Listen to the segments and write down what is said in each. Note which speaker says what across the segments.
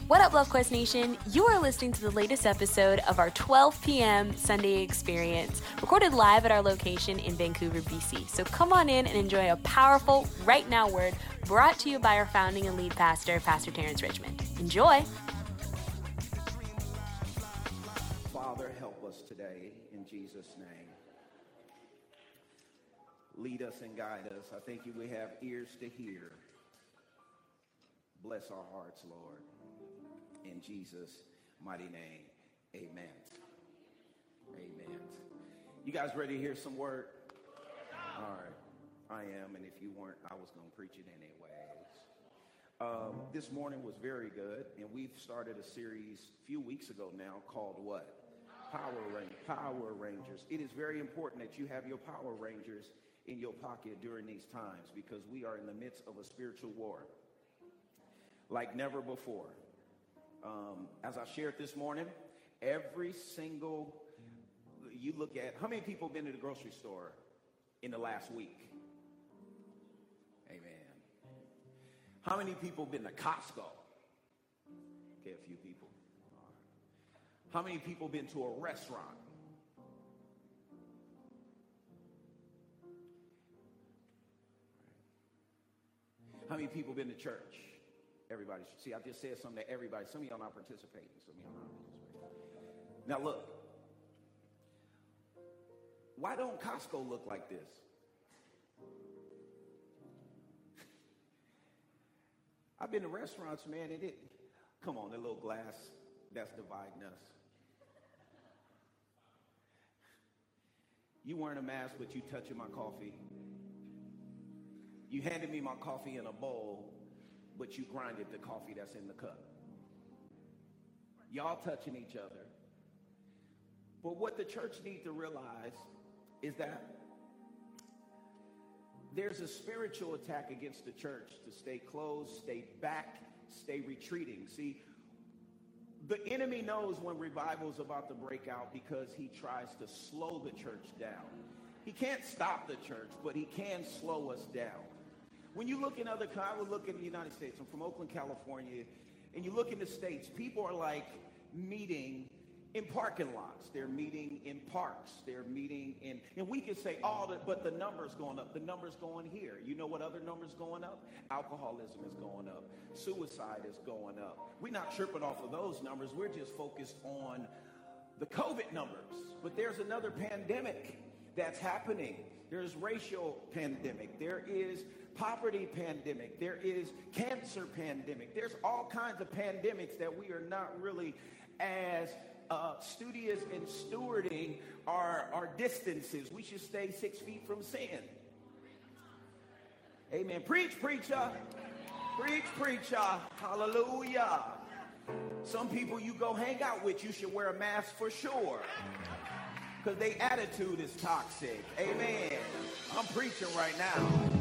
Speaker 1: What up, Love Quest Nation? You are listening to the latest episode of our 12 p.m. Sunday experience, recorded live at our location in Vancouver, BC. So come on in and enjoy a powerful Right Now word brought to you by our founding and lead pastor, Pastor Terrence Richmond. Enjoy.
Speaker 2: Father, help us today in Jesus' name. Lead us and guide us. I thank you we have ears to hear. Bless our hearts, Lord. In Jesus' mighty name, amen. Amen. You guys ready to hear some word? All right. I am, and if you weren't, I was going to preach it anyways. This morning was very good, and we've started a series a few weeks ago now called what? Power Rangers. It is very important that you have your Power Rangers in your pocket during these times because we are in the midst of a spiritual war like never before. As I shared this morning, every single, you look at, how many people have been to the grocery store in the last week? Amen. How many people have been to Costco? Okay, a few people. All right. How many people have been to a restaurant? How many people have been to church? Everybody. See, I just said something to everybody. Some of y'all not participating. Some of y'all not participating. Now look. Why don't Costco look like this? I've been to restaurants, man, and come on, that little glass that's dividing us. You wearing a mask, but you touching my coffee. You handed me my coffee in a bowl, but you grinded the coffee that's in the cup. Y'all touching each other. But what the church needs to realize is that there's a spiritual attack against the church to stay closed, stay back, stay retreating. See, the enemy knows when revival is about to break out because he tries to slow the church down. He can't stop the church, but he can slow us down. When you look in other countries, I would look in the United States. I'm from Oakland, California, and you look in the States, people are like meeting in parking lots. They're meeting in parks. They're meeting in, and we can say, but the number's going up. The number's going here. You know what other number's going up? Alcoholism is going up. Suicide is going up. We're not tripping off of those numbers. We're just focused on the COVID numbers. But there's another pandemic that's happening. There's racial pandemic. There is poverty pandemic. There is cancer pandemic. There's all kinds of pandemics that we are not really as studious in stewarding our distances. We should stay 6 feet from sin. Amen. Preach, preacher. Preach, preacher. Hallelujah. Some people you go hang out with, you should wear a mask for sure. Because their attitude is toxic. Amen. I'm preaching right now.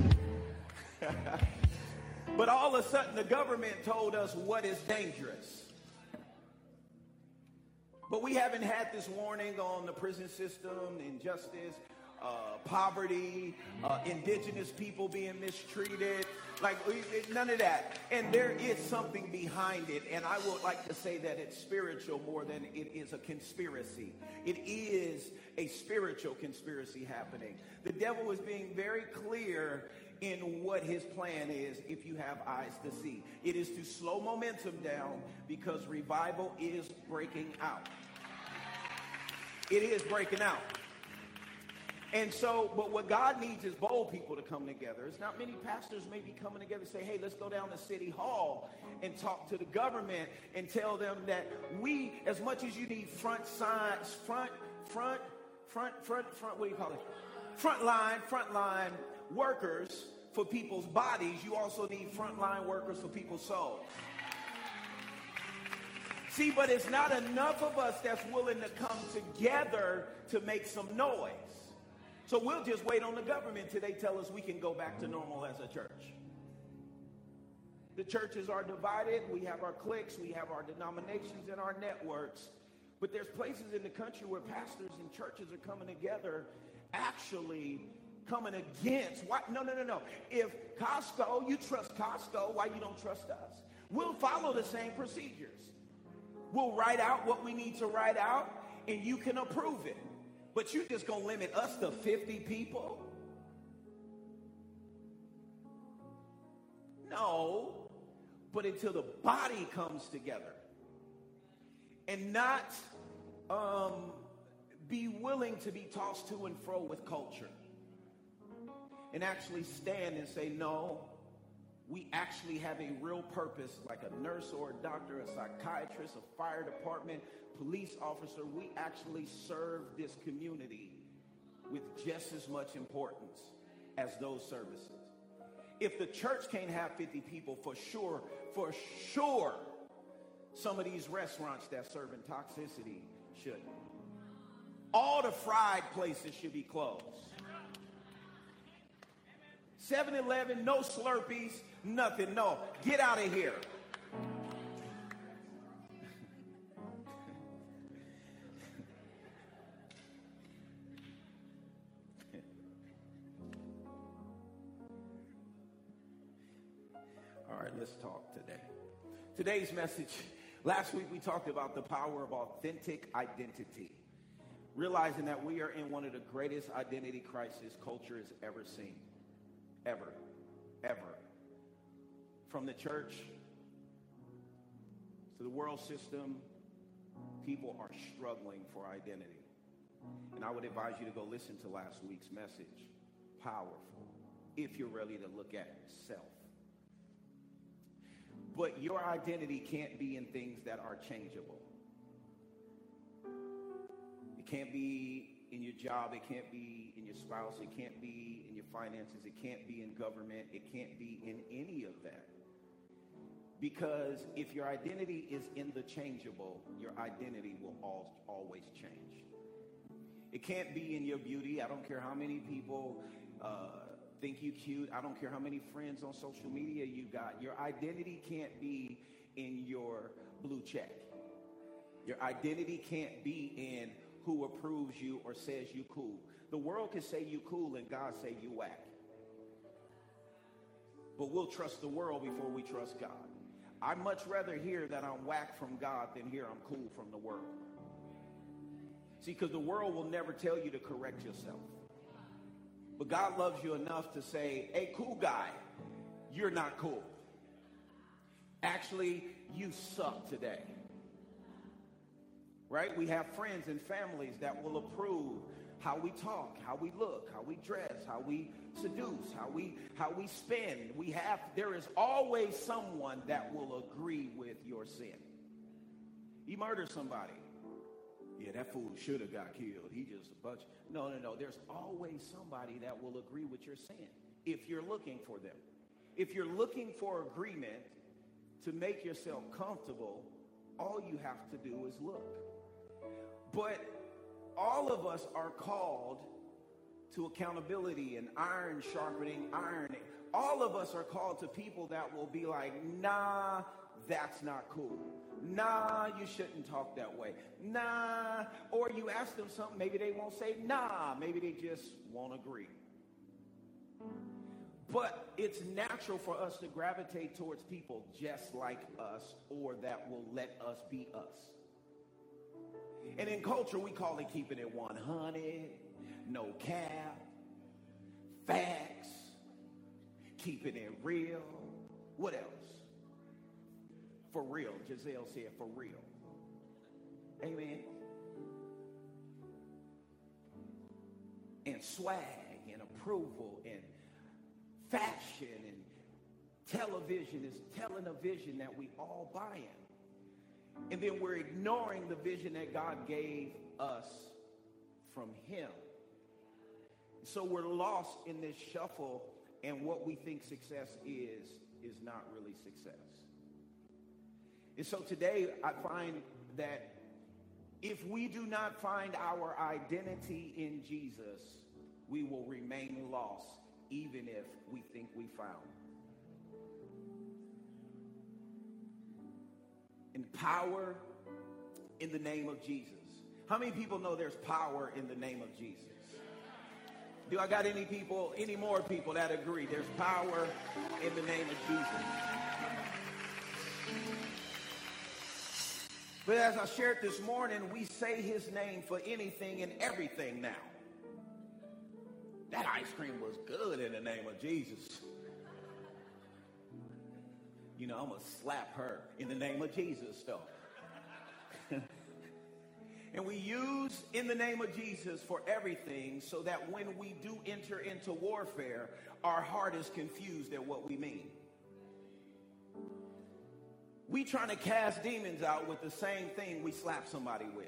Speaker 2: But all of a sudden the government told us what is dangerous. But we haven't had this warning on the prison system, injustice, poverty, indigenous people being mistreated, none of that. And there is something behind it, and I would like to say that it's spiritual more than it is a conspiracy. It is a spiritual conspiracy happening. The devil is being very clear in what his plan is if you have eyes to see. It is to slow momentum down because revival is breaking out. It is breaking out. And so, but what God needs is bold people to come together. It's not many pastors may be coming together and say, hey, let's go down to City Hall and talk to the government and tell them that we, as much as you need front, what do you call it? Frontline workers for people's bodies, you also need frontline workers for people's souls. See, but it's not enough of us that's willing to come together to make some noise. So we'll just wait on the government till they tell us we can go back to normal as a church. The churches are divided. We have our cliques. We have our denominations and our networks. But there's places in the country where pastors and churches are coming together actually coming against. Why? No. If Costco, you trust Costco, why you don't trust us? We'll follow the same procedures. We'll write out what we need to write out, and you can approve it. But you just gonna limit us to 50 people? No. But until the body comes together and not be willing to be tossed to and fro with culture and actually stand and say, no, we actually have a real purpose, like a nurse or a doctor, a psychiatrist, a fire department, police officer. We actually serve this community with just as much importance as those services. If the church can't have 50 people, for sure, some of these restaurants that serve in toxicity should. All the fried places should be closed. 7-Eleven, no Slurpees, nothing. No, get out of here. All right, let's talk today. Today's message, last week we talked about the power of authentic identity. Realizing that we are in one of the greatest identity crises culture has ever seen. Ever. From the church to the world system, people are struggling for identity. And I would advise you to go listen to last week's message. Powerful. If you're ready to look at self. But your identity can't be in things that are changeable. It can't be in your job. It can't be in your spouse. It can't be in your finances. It can't be in government. It can't be in any of that. Because if your identity is in the changeable, your identity will always change. It can't be in your beauty. I don't care how many people think you cute. I don't care how many friends on social media you got. Your identity can't be in your blue check. Your identity can't be in who approves you or says you cool. The world can say you cool and God say you whack. But we'll trust the world before we trust God. I'd much rather hear that I'm whack from God than hear I'm cool from the world. See, because the world will never tell you to correct yourself. But God loves you enough to say, hey, cool guy, you're not cool. Actually, you suck today. Right? We have friends and families that will approve how we talk, how we look, how we dress, how we seduce, how we spend. There is always someone that will agree with your sin. You murder somebody. Yeah, that fool should have got killed. He just a bunch. No. There's always somebody that will agree with your sin if you're looking for them. If you're looking for agreement to make yourself comfortable, all you have to do is look. But all of us are called to accountability and iron sharpening iron. All of us are called to people that will be like, nah, that's not cool. Nah, you shouldn't talk that way. Nah, or you ask them something, maybe they won't say nah, maybe they just won't agree. But it's natural for us to gravitate towards people just like us or that will let us be us. And in culture, we call it keeping it 100, no cap, facts, keeping it real. What else? For real. Giselle said for real. Amen. And swag and approval and fashion and television is telling a vision that we all buy in. And then we're ignoring the vision that God gave us from him. So we're lost in this shuffle, and what we think success is not really success. And so today I find that if we do not find our identity in Jesus, we will remain lost even if we think we found. And power in the name of Jesus. How many people know there's power in the name of Jesus? Do I got any more people that agree? There's power in the name of Jesus. But as I shared this morning, we say his name for anything and everything now. That ice cream was good in the name of Jesus. You know, I'm going to slap her in the name of Jesus, though. And we use in the name of Jesus for everything so that when we do enter into warfare, our heart is confused at what we mean. We trying to cast demons out with the same thing we slap somebody with.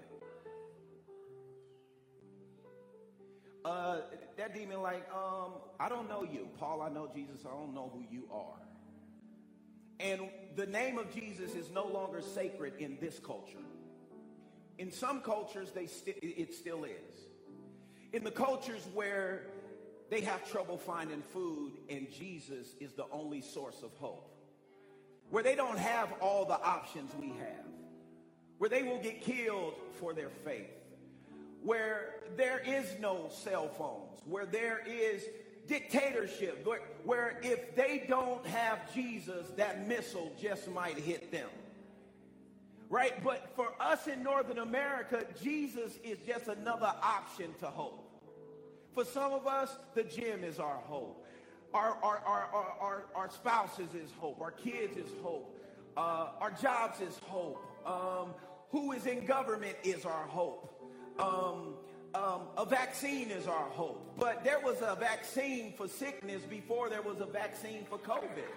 Speaker 2: That demon like, I don't know you. Paul, I know Jesus. I don't know who you are. And the name of Jesus is no longer sacred in this culture. In some cultures, it still is. In the cultures where they have trouble finding food and Jesus is the only source of hope, where they don't have all the options we have, where they will get killed for their faith, where there is no cell phones, where there is dictatorship, where if they don't have Jesus, that missile just might hit them. Right? But for us in Northern America, Jesus is just another option to hope. For some of us, the gym is our hope. Our spouses is hope. Our kids is hope. Our jobs is hope. Who is in government is our hope. A vaccine is our hope. But there was a vaccine for sickness before there was a vaccine for COVID.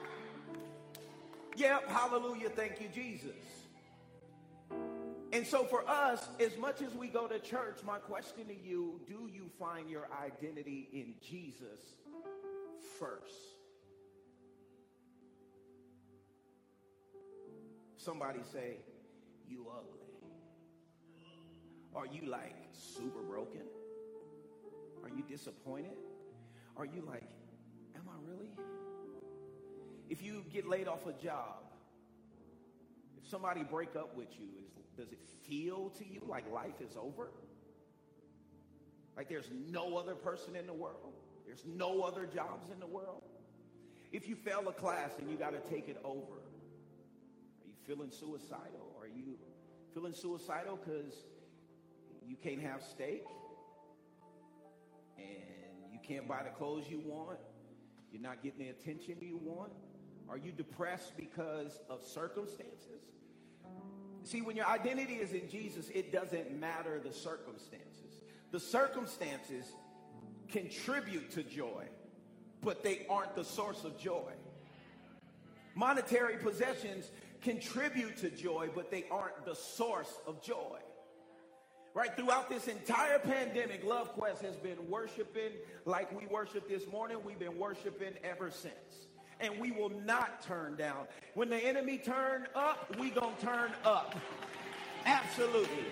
Speaker 2: Yep, hallelujah, thank you, Jesus. And so for us, as much as we go to church, my question to you, do you find your identity in Jesus first? Somebody say, you ugly. Are you like super broken? Are you disappointed? Are you like, am I really? If you get laid off a job, if somebody break up with you, does it feel to you like life is over? Like there's no other person in the world? There's no other jobs in the world? If you fail a class and you got to take it over, are you feeling suicidal? Are you feeling suicidal because you can't have steak and you can't buy the clothes you want? You're not getting the attention you want? Are you depressed because of circumstances? See, when your identity is in Jesus, it doesn't matter the circumstances. The circumstances contribute to joy, but they aren't the source of joy. Monetary possessions contribute to joy, but they aren't the source of joy. Right? Throughout this entire pandemic, Love Quest has been worshiping like we worshiped this morning. We've been worshiping ever since. And we will not turn down. When the enemy turn up, we gonna turn up. Absolutely.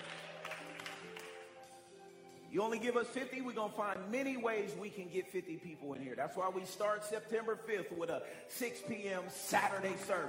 Speaker 2: You only give us 50, we're gonna find many ways we can get 50 people in here. That's why we start September 5th with a 6 p.m. Saturday service.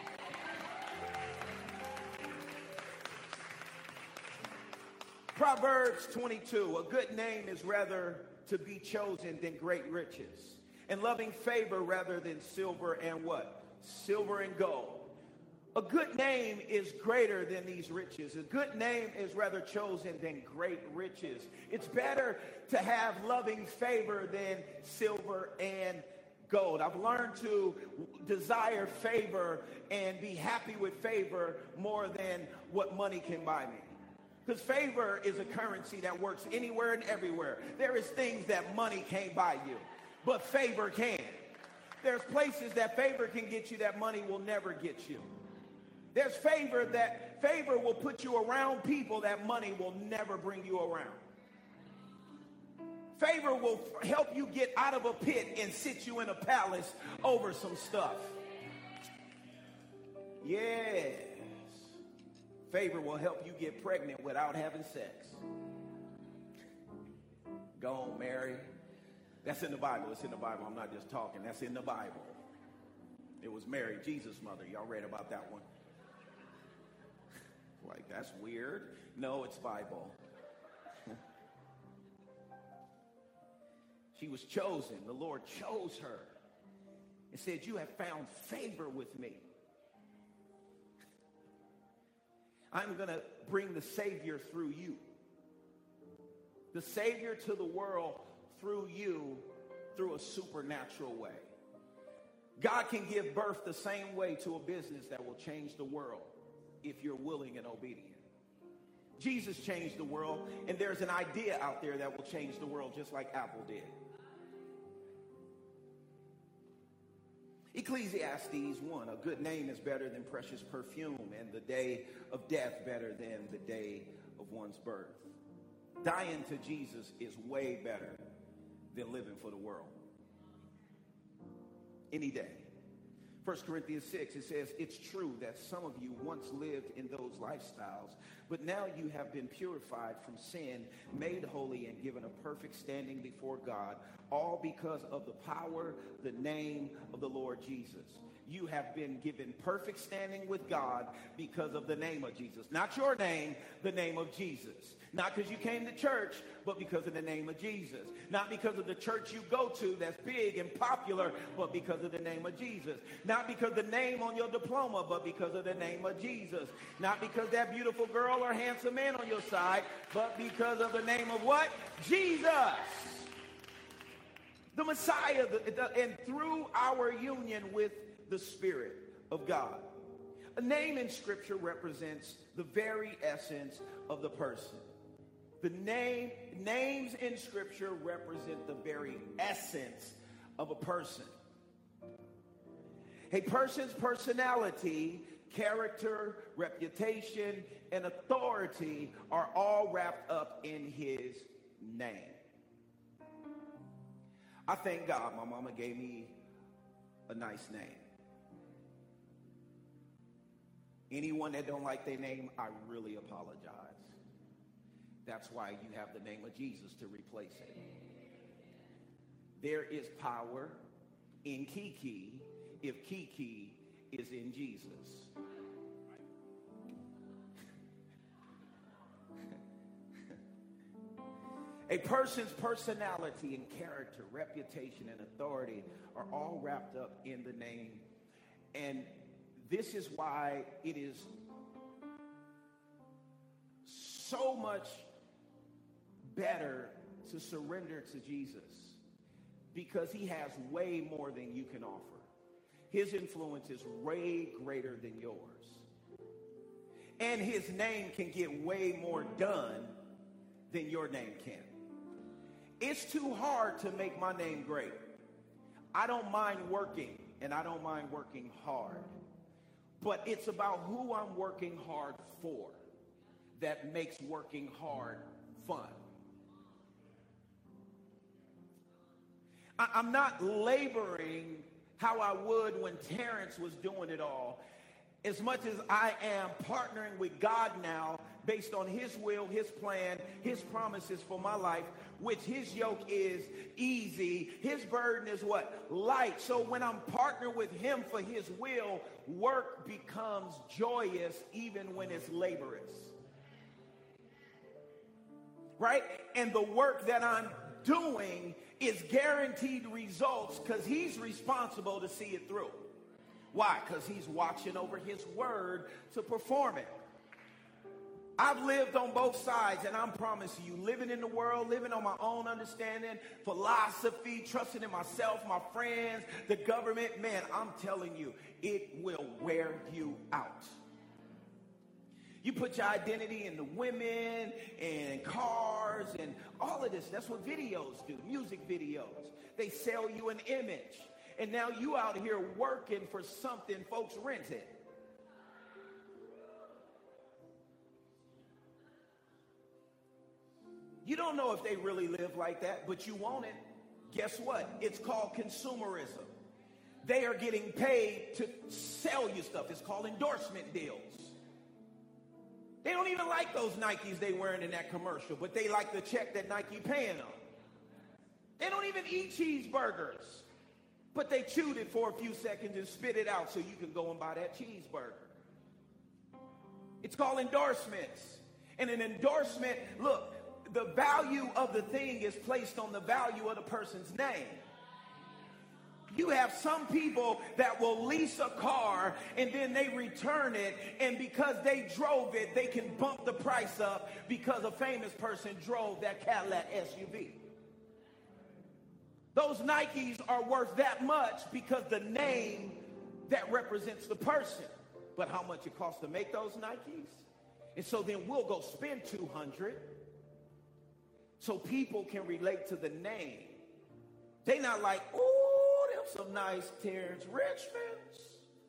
Speaker 2: Proverbs 22, a good name is rather to be chosen than great riches, and loving favor rather than silver and what? Silver and gold. A good name is greater than these riches. A good name is rather chosen than great riches. It's better to have loving favor than silver and gold. I've learned to desire favor and be happy with favor more than what money can buy me. Because favor is a currency that works anywhere and everywhere. There is things that money can't buy you, but favor can. There's places that favor can get you that money will never get you. There's favor that favor will put you around people that money will never bring you around. Favor will help you get out of a pit and sit you in a palace over some stuff. Yes. Favor will help you get pregnant without having sex. Go on, Mary. That's in the Bible. It's in the Bible. I'm not just talking. That's in the Bible. It was Mary, Jesus' mother. Y'all read about that one? Like, that's weird. No, it's Bible. She was chosen. The Lord chose her and said, you have found favor with me. I'm going to bring the Savior through you. The Savior to the world through you, through a supernatural way. God can give birth the same way to a business that will change the world if you're willing and obedient. Jesus changed the world, and there's an idea out there that will change the world just like Apple did. Ecclesiastes 1, a good name is better than precious perfume, and the day of death better than the day of one's birth. Dying to Jesus is way better than living for the world. Any day. 1 Corinthians 6, it says, it's true that some of you once lived in those lifestyles, but now you have been purified from sin, made holy, and given a perfect standing before God, all because of the power, the name of the Lord Jesus. You have been given perfect standing with God because of the name of Jesus. Not your name, the name of Jesus. Not because you came to church, but because of the name of Jesus. Not because of the church you go to that's big and popular, but because of the name of Jesus. Not because the name on your diploma, but because of the name of Jesus. Not because that beautiful girl or handsome man on your side, but because of the name of what? Jesus. The Messiah, and through our union with the Spirit of God. A name in Scripture represents the very essence of the person. The names in Scripture represent the very essence of a person. A person's personality, character, reputation, and authority are all wrapped up in his name. I thank God my mama gave me a nice name. Anyone that don't like their name, I really apologize. That's why you have the name of Jesus to replace it. There is power in Kiki if Kiki is in Jesus. A person's personality and character, reputation, and authority are all wrapped up in the name. And this is why it is so much better to surrender to Jesus, because he has way more than you can offer. His influence is way greater than yours. And his name can get way more done than your name can. It's too hard to make my name great. I don't mind working, and I don't mind working hard. But it's about who I'm working hard for that makes working hard fun. I'm not laboring how I would when Terrence was doing it all, as much as I am partnering with God now based on his will, his plan, his promises for my life, which his yoke is easy. His burden is what? Light. So when I'm partnered with him for his will, work becomes joyous even when it's laborious. Right? And the work that I'm doing is guaranteed results because he's responsible to see it through. Why? Because he's watching over his word to perform it. I've lived on both sides, and I'm promising you, living in the world, living on my own understanding, philosophy, trusting in myself, my friends, the government, man, I'm telling you, it will wear you out. You put your identity in the women and cars and all of this. That's what videos do, music videos. They sell you an image. And now you out here working for something folks rented. You don't know if they really live like that, but you want it. Guess what? It's called consumerism. They are getting paid to sell you stuff. It's called endorsement deals. They don't even like those Nikes they wearing in that commercial, but they like the check that Nike paying them. They don't even eat cheeseburgers, but they chewed it for a few seconds and spit it out so you can go and buy that cheeseburger. It's called endorsements. And an endorsement, look, the value of the thing is placed on the value of the person's name. You have some people that will lease a car and then they return it, and because they drove it, they can bump the price up because a famous person drove that Cadillac SUV. Those Nikes are worth that much because the name that represents the person. But how much it costs to make those Nikes? And so then we'll go spend $200 so people can relate to the name. They not like, oh, them some nice Terrence Richmonds.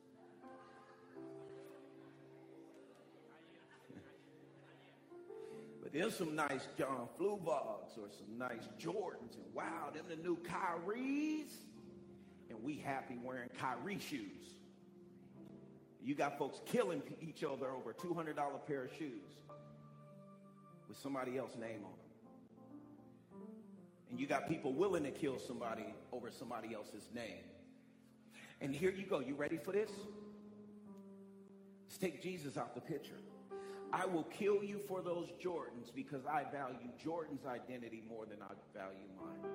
Speaker 2: But there's some nice John Fluvogs or some nice Jordans. And wow, them the new Kyries. And we happy wearing Kyrie shoes. You got folks killing each other over a $200 pair of shoes with somebody else's name on them. And you got people willing to kill somebody over somebody else's name. And here you go. You ready for this? Let's take Jesus out the picture. I will kill you for those Jordans because I value Jordan's identity more than I value mine.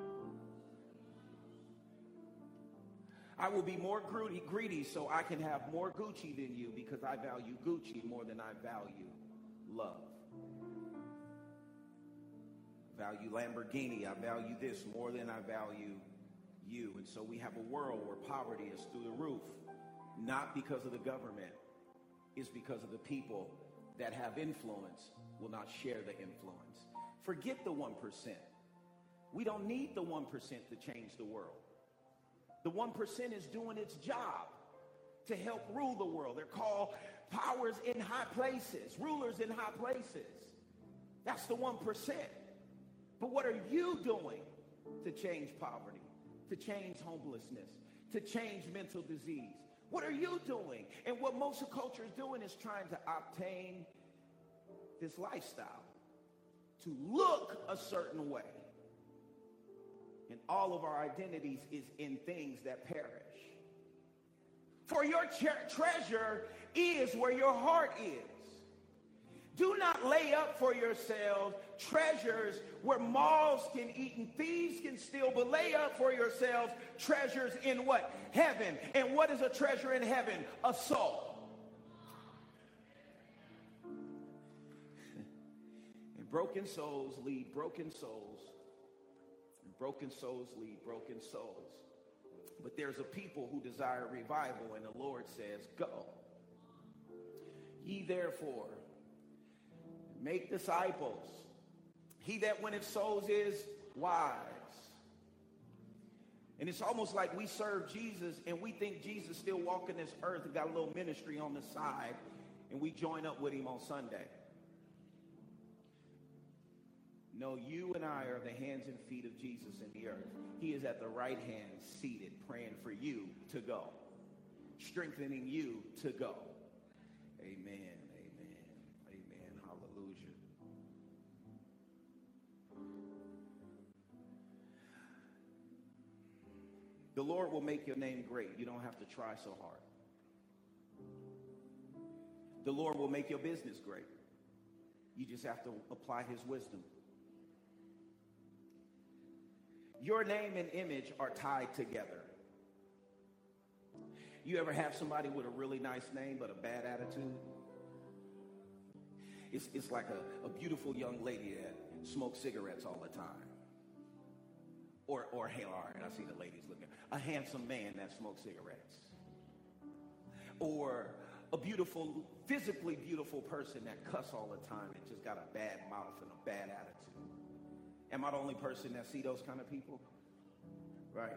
Speaker 2: I will be more greedy so I can have more Gucci than you because I value Gucci more than I value love. Value Lamborghini. I value this more than I value you. And so we have a world where poverty is through the roof, not because of the government. It's because of the people that have influence will not share the influence. Forget the 1%. We don't need the 1% to change the world. The 1% is doing its job to help rule the world. They're called powers in high places, rulers in high places. That's the 1%. But what are you doing to change poverty, to change homelessness, to change mental disease? What are you doing? And what most of culture is doing is trying to obtain this lifestyle, to look a certain way. And all of our identities is in things that perish. For your treasure is where your heart is. Do not lay up for yourselves treasures where moths can eat and thieves can steal, but lay up for yourselves treasures in what? Heaven. And what is a treasure in heaven? A soul. And broken souls lead broken souls. And broken souls lead broken souls. But there's a people who desire revival, and the Lord says, go. Ye therefore make disciples. He that winneth souls is wise. And it's almost like we serve Jesus and we think Jesus still walking this earth and got a little ministry on the side, and we join up with him on Sunday. No, you and I are the hands and feet of Jesus in the earth. He is at the right hand seated, praying for you to go, strengthening you to go. Amen. The Lord will make your name great. You don't have to try so hard. The Lord will make your business great. You just have to apply his wisdom. Your name and image are tied together. You ever have somebody with a really nice name but a bad attitude? It's like a beautiful young lady that smokes cigarettes all the time. Or hey, all right, I see the ladies looking. A handsome man that smokes cigarettes. Or a beautiful, physically beautiful person that cuss all the time and just got a bad mouth and a bad attitude. Am I the only person that see those kind of people? Right.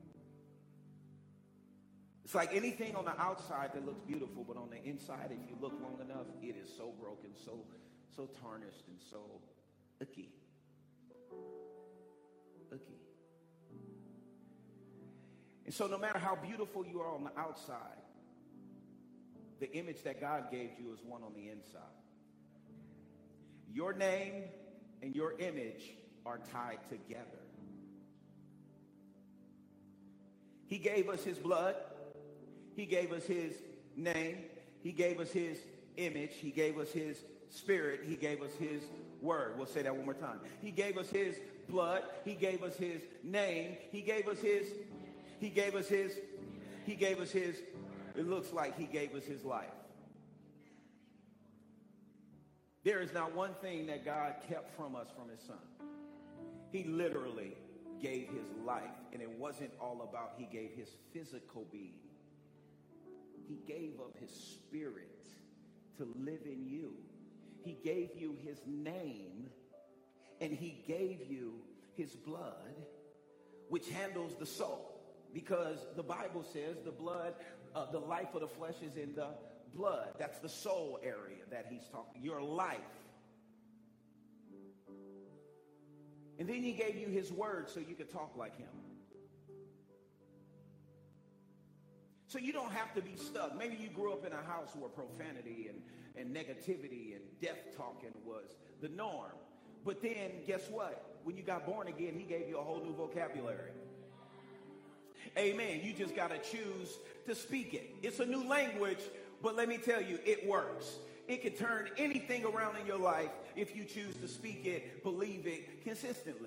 Speaker 2: It's like anything on the outside that looks beautiful, but on the inside, if you look long enough, it is so broken, so tarnished, and so icky. And so no matter how beautiful you are on the outside, the image that God gave you is one on the inside. Your name and your image are tied together. He gave us his blood. He gave us his name. He gave us his image. He gave us his spirit. He gave us his word. We'll say that one more time. He gave us his blood. He gave us his name. He gave us his He gave us his, it looks like he gave us his life. There is not one thing that God kept from us from his son. He literally gave his life, and it wasn't all about he gave his physical being. He gave up his spirit to live in you. He gave you his name, and he gave you his blood, which handles the soul. Because the Bible says the blood, the life of the flesh is in the blood. That's the soul area that he's talking, your life. And then he gave you his word so you could talk like him. So you don't have to be stuck. Maybe you grew up in a house where profanity and negativity and death talking was the norm. But then guess what? When you got born again, he gave you a whole new vocabulary. Amen. You just got to choose to speak it. It's a new language, but let me tell you, it works. It can turn anything around in your life if you choose to speak it, believe it consistently.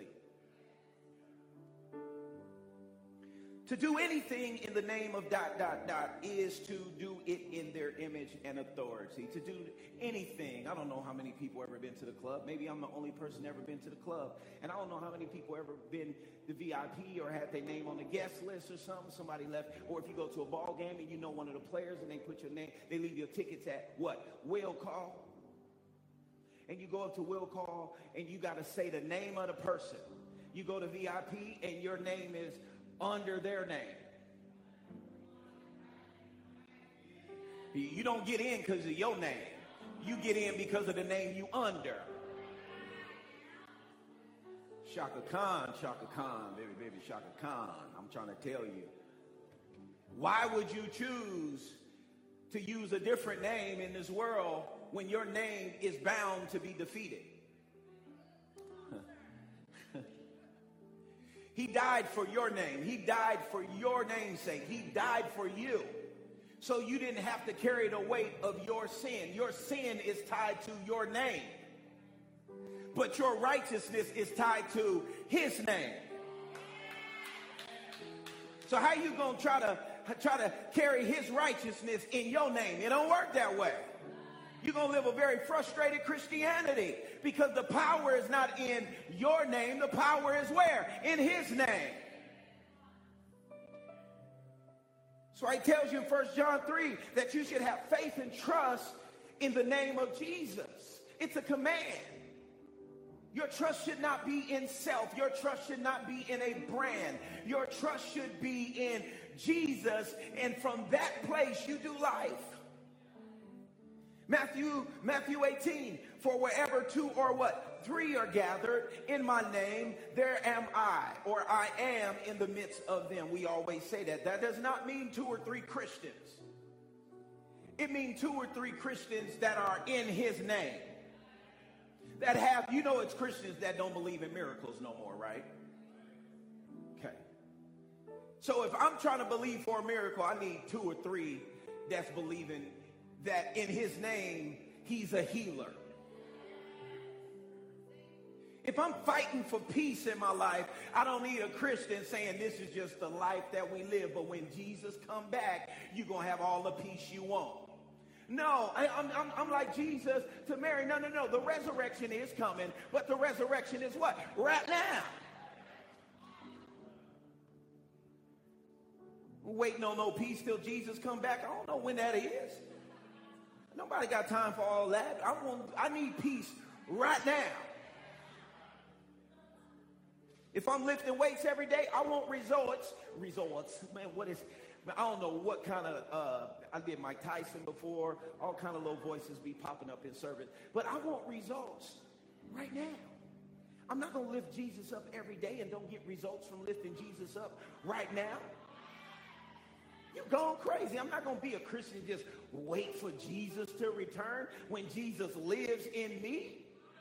Speaker 2: To do anything in the name of ... is to do it in their image and authority. To do anything. I don't know how many people ever been to the club. Maybe I'm the only person ever been to the club. And I don't know how many people ever been the VIP or had their name on the guest list or something. Somebody left. Or if you go to a ball game and you know one of the players and they put your name, they leave your tickets at what? Will call. And you go up to will call and you got to say the name of the person. You go to VIP and your name is under their name. You don't get in because of your name. You get in because of the name you under. Shaka Khan, baby, Shaka Khan. I'm trying to tell you. Why would you choose to use a different name in this world when your name is bound to be defeated? He died for your name. He died for your name's sake. He died for you. So you didn't have to carry the weight of your sin. Your sin is tied to your name. But your righteousness is tied to his name. So how you going to try to carry his righteousness in your name? It don't work that way. You're going to live a very frustrated Christianity because the power is not in your name. The power is where? In his name. So he tells you in 1 John 3 that you should have faith and trust in the name of Jesus. It's a command. Your trust should not be in self. Your trust should not be in a brand. Your trust should be in Jesus. And from that place you do life. Matthew 18, for wherever two or what? Three are gathered in my name, there am I, or I am in the midst of them. We always say that. That does not mean 2 or 3 Christians. It means 2 or 3 Christians that are in his name. That have, you know, it's Christians that don't believe in miracles no more, right? Okay. So if I'm trying to believe for a miracle, I need 2 or 3 that's believing that in his name, he's a healer. If I'm fighting for peace in my life, I don't need a Christian saying this is just the life that we live. But when Jesus come back, you're going to have all the peace you want. No, I'm like Jesus to Mary. No. The resurrection is coming. But the resurrection is what? Right now. Waiting on no peace till Jesus come back. I don't know when that is. Nobody got time for all that. I need peace right now. If I'm lifting weights every day, I want results. Man, I don't know what kind of, I did Mike Tyson before. All kind of low voices be popping up in service. But I want results right now. I'm not going to lift Jesus up every day and don't get results from lifting Jesus up right now. You're going crazy. I'm not going to be a Christian and just wait for Jesus to return when Jesus lives in me.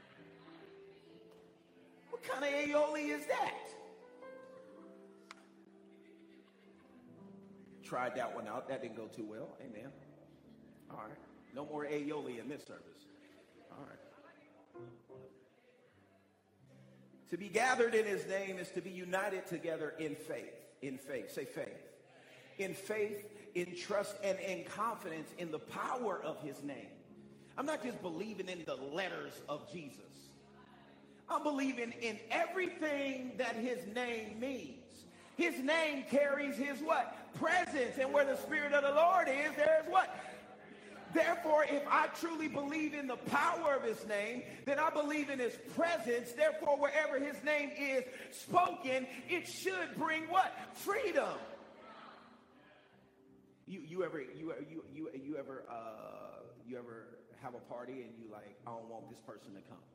Speaker 2: What kind of aioli is that? Tried that one out. That didn't go too well. Amen. All right. No more aioli in this service. All right. To be gathered in his name is to be united together in faith. In faith. Say faith. In faith, in trust, and in confidence in the power of his name. I'm not just believing in the letters of Jesus. I'm believing in everything that his name means. His name carries his what? Presence. And where the Spirit of the Lord is, there is what? Therefore, if I truly believe in the power of his name, then I believe in his presence. Therefore, wherever his name is spoken, it should bring what? Freedom. You ever have a party and you like, I don't want this person to come.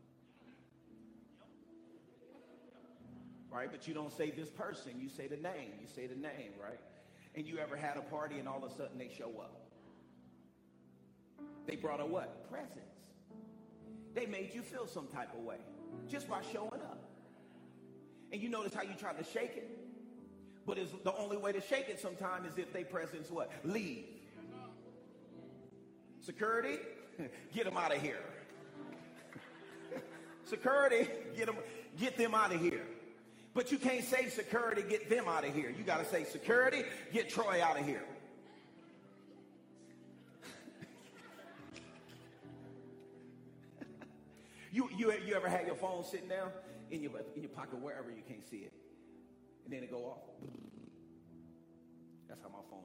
Speaker 2: Right? But you don't say this person, you say the name. You say the name, right? And you ever had a party and all of a sudden they show up? They brought a what? Presence. They made you feel some type of way just by showing up. And you notice how you try to shake it? But it's the only way to shake it sometimes is if they presence what? Leave. Security, get them out of here. Security, get them out of here. But you can't say security, get them out of here. You got to say security, get Troy out of here. You ever had your phone sitting down in your pocket wherever you can't see it, and then it go off? That's how my phone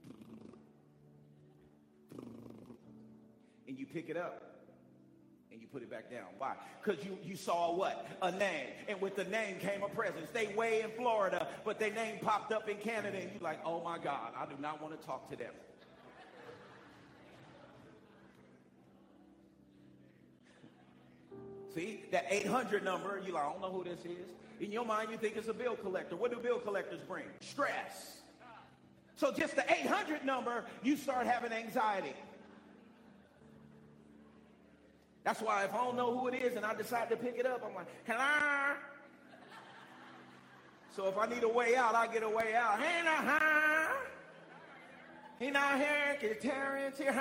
Speaker 2: do. And you pick it up and you put it back down. Why? Because you saw what? A name. And with the name came a presence. They way in Florida, but their name popped up in Canada, and you're like, oh my God, I do not want to talk to them. See, that 800 number, you're like, I don't know who this is. In your mind, you think it's a bill collector. What do bill collectors bring? Stress. So just the 800 number, you start having anxiety. That's why if I don't know who it is and I decide to pick it up, I'm like, hello? So if I need a way out, I get a way out. Hey, now, he not here, get Terrence here.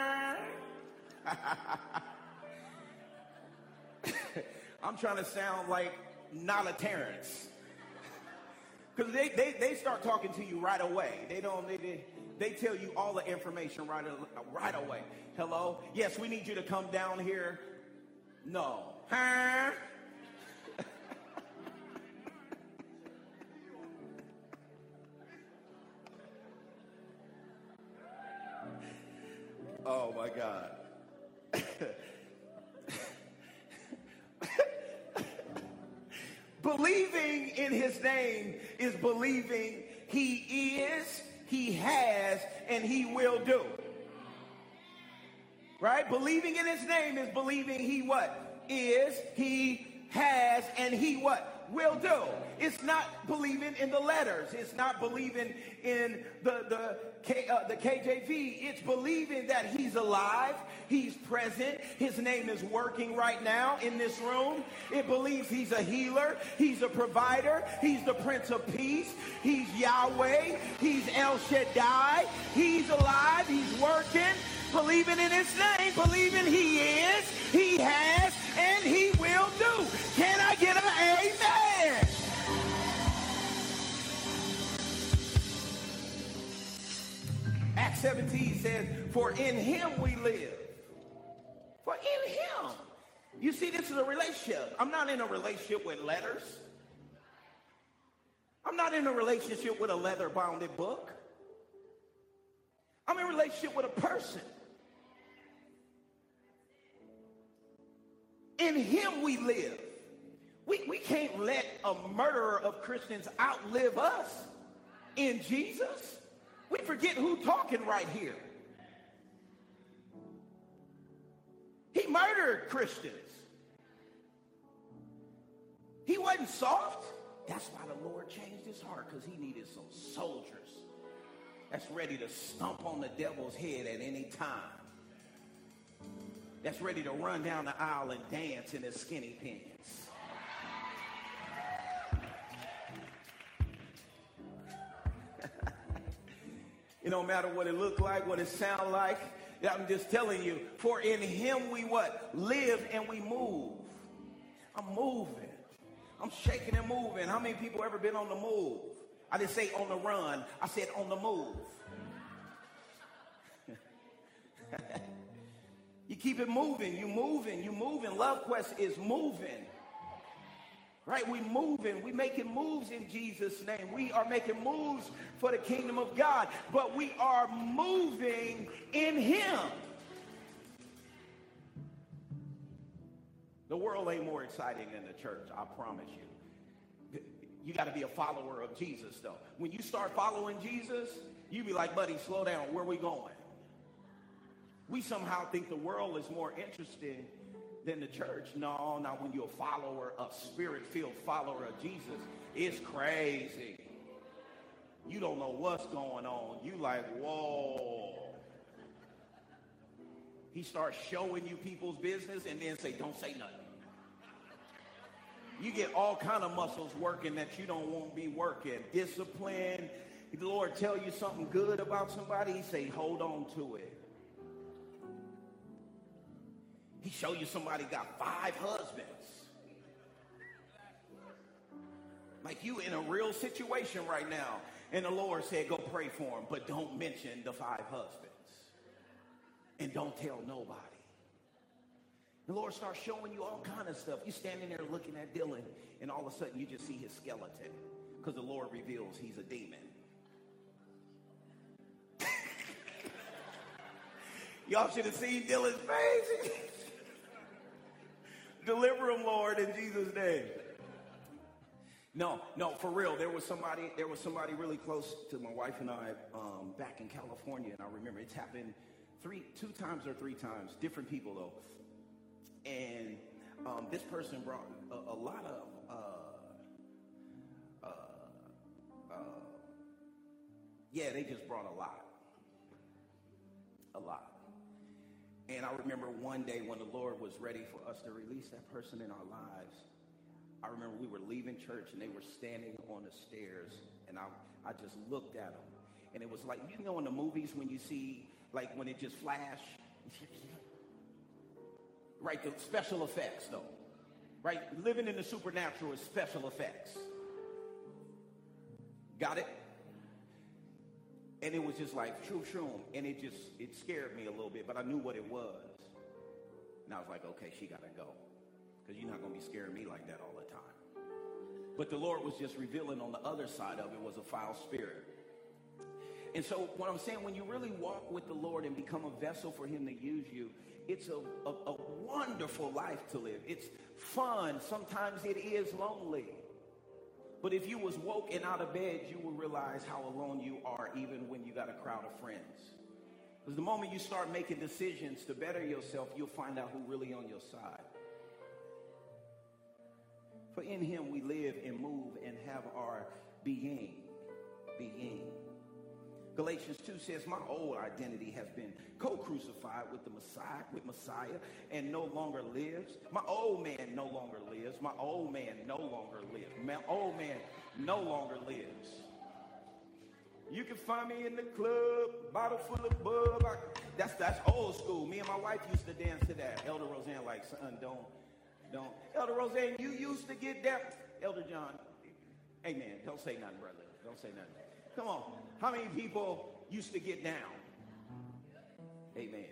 Speaker 2: I'm trying to sound like not a Terrence. Because they start talking to you right away. They tell you all the information right away. Hello? Yes, we need you to come down here. No. Huh? Oh my God. Believing in his name is believing he is, he has, and he will do. Right? Believing in his name is believing he what? Is, he has, and he what? Will do. It's not believing in the letters. It's not believing in the KJV. It's believing that he's alive. He's present. His name is working right now in this room. It believes he's a healer. He's a provider. He's the Prince of Peace. He's Yahweh. He's El Shaddai. He's alive. He's working. Believing in his name. Believing he is, he has, and he will do. Can I get an amen? Acts 17 says, for in him we live. For in him. You see, this is a relationship. I'm not in a relationship with letters. I'm not in a relationship with a leather-bounded book. I'm in a relationship with a person. In him we live. We can't let a murderer of Christians outlive us. In Jesus, we forget who's talking right here. He murdered Christians. He wasn't soft. That's why the Lord changed his heart, because he needed some soldiers that's ready to stomp on the devil's head at any time. That's ready to run down the aisle and dance in his skinny pants. It don't matter what it look like, what it sound like. I'm just telling you, for in him we what? Live and we move. I'm moving. I'm shaking and moving. How many people ever been on the move? I didn't say on the run. I said on the move. You keep it moving. You moving. You moving. Love Quest is moving. Right? We moving. We making moves in Jesus' name. We are making moves for the kingdom of God. But we are moving in him. The world ain't more exciting than the church, I promise you. You got to be a follower of Jesus, though. When you start following Jesus, you be like, buddy, slow down. Where we going? We somehow think the world is more interesting than the church. No, not when you're a follower, a spirit-filled follower of Jesus. It's crazy. You don't know what's going on. You like, whoa. He starts showing you people's business and then say, don't say nothing. You get all kind of muscles working that you don't want to be working. Discipline. The Lord tell you something good about somebody, he say, hold on to it. He show you somebody got 5 husbands. Like you in a real situation right now. And the Lord said, go pray for him, but don't mention the 5 husbands. And don't tell nobody. The Lord starts showing you all kind of stuff. You're standing there looking at Dylan, and all of a sudden you just see his skeleton. Because the Lord reveals he's a demon. Y'all should have seen Dylan's face. Deliver him, Lord, in Jesus' name. No, for real. There was somebody really close to my wife and I back in California, and I remember it's happened 2 times or 3 times, different people though. And this person brought a lot of they just brought a lot. And I remember one day when the Lord was ready for us to release that person in our lives, I remember we were leaving church and they were standing on the stairs, and I just looked at them, and it was like, you know, in the movies when you see, like when it just flash, right? The special effects, though, right? Living in the supernatural is special effects. Got it? And it was just like, shoo, shoo, and it scared me a little bit, but I knew what it was. And I was like, okay, she got to go, because you're not going to be scaring me like that all the time. But the Lord was just revealing on the other side of it was a foul spirit. And so what I'm saying, when you really walk with the Lord and become a vessel for him to use you, it's a wonderful life to live. It's fun. Sometimes it is lonely. But if you was woke and out of bed, you will realize how alone you are, even when you got a crowd of friends. Because the moment you start making decisions to better yourself, you'll find out who really on your side. For in him we live and move and have our being. Galatians 2 says, my old identity has been co-crucified with the Messiah, and no longer lives. My old man no longer lives. My old man no longer lives. My old man no longer lives. You can find me in the club, bottle full of bub. That's old school. Me and my wife used to dance to that. Elder Roseanne like, son, don't. Elder Roseanne, you used to get that. Elder John, amen. Don't say nothing, brother. Don't say nothing. Come on. How many people used to get down? Amen.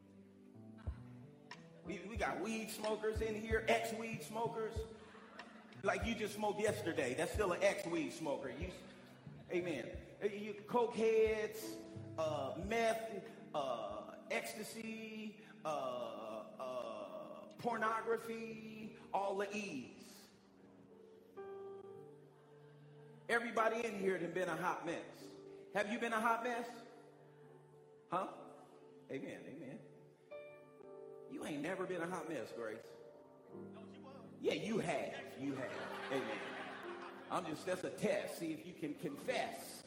Speaker 2: We got weed smokers in here, ex-weed smokers. Like you just smoked yesterday. That's still an ex-weed smoker. Amen. You coke heads, meth, ecstasy, pornography, all the E's. Everybody in here has been a hot mess. Have you been a hot mess? Huh? Amen, amen. You ain't never been a hot mess, Grace. Yeah, you have. You have. Amen. That's a test. See if you can confess.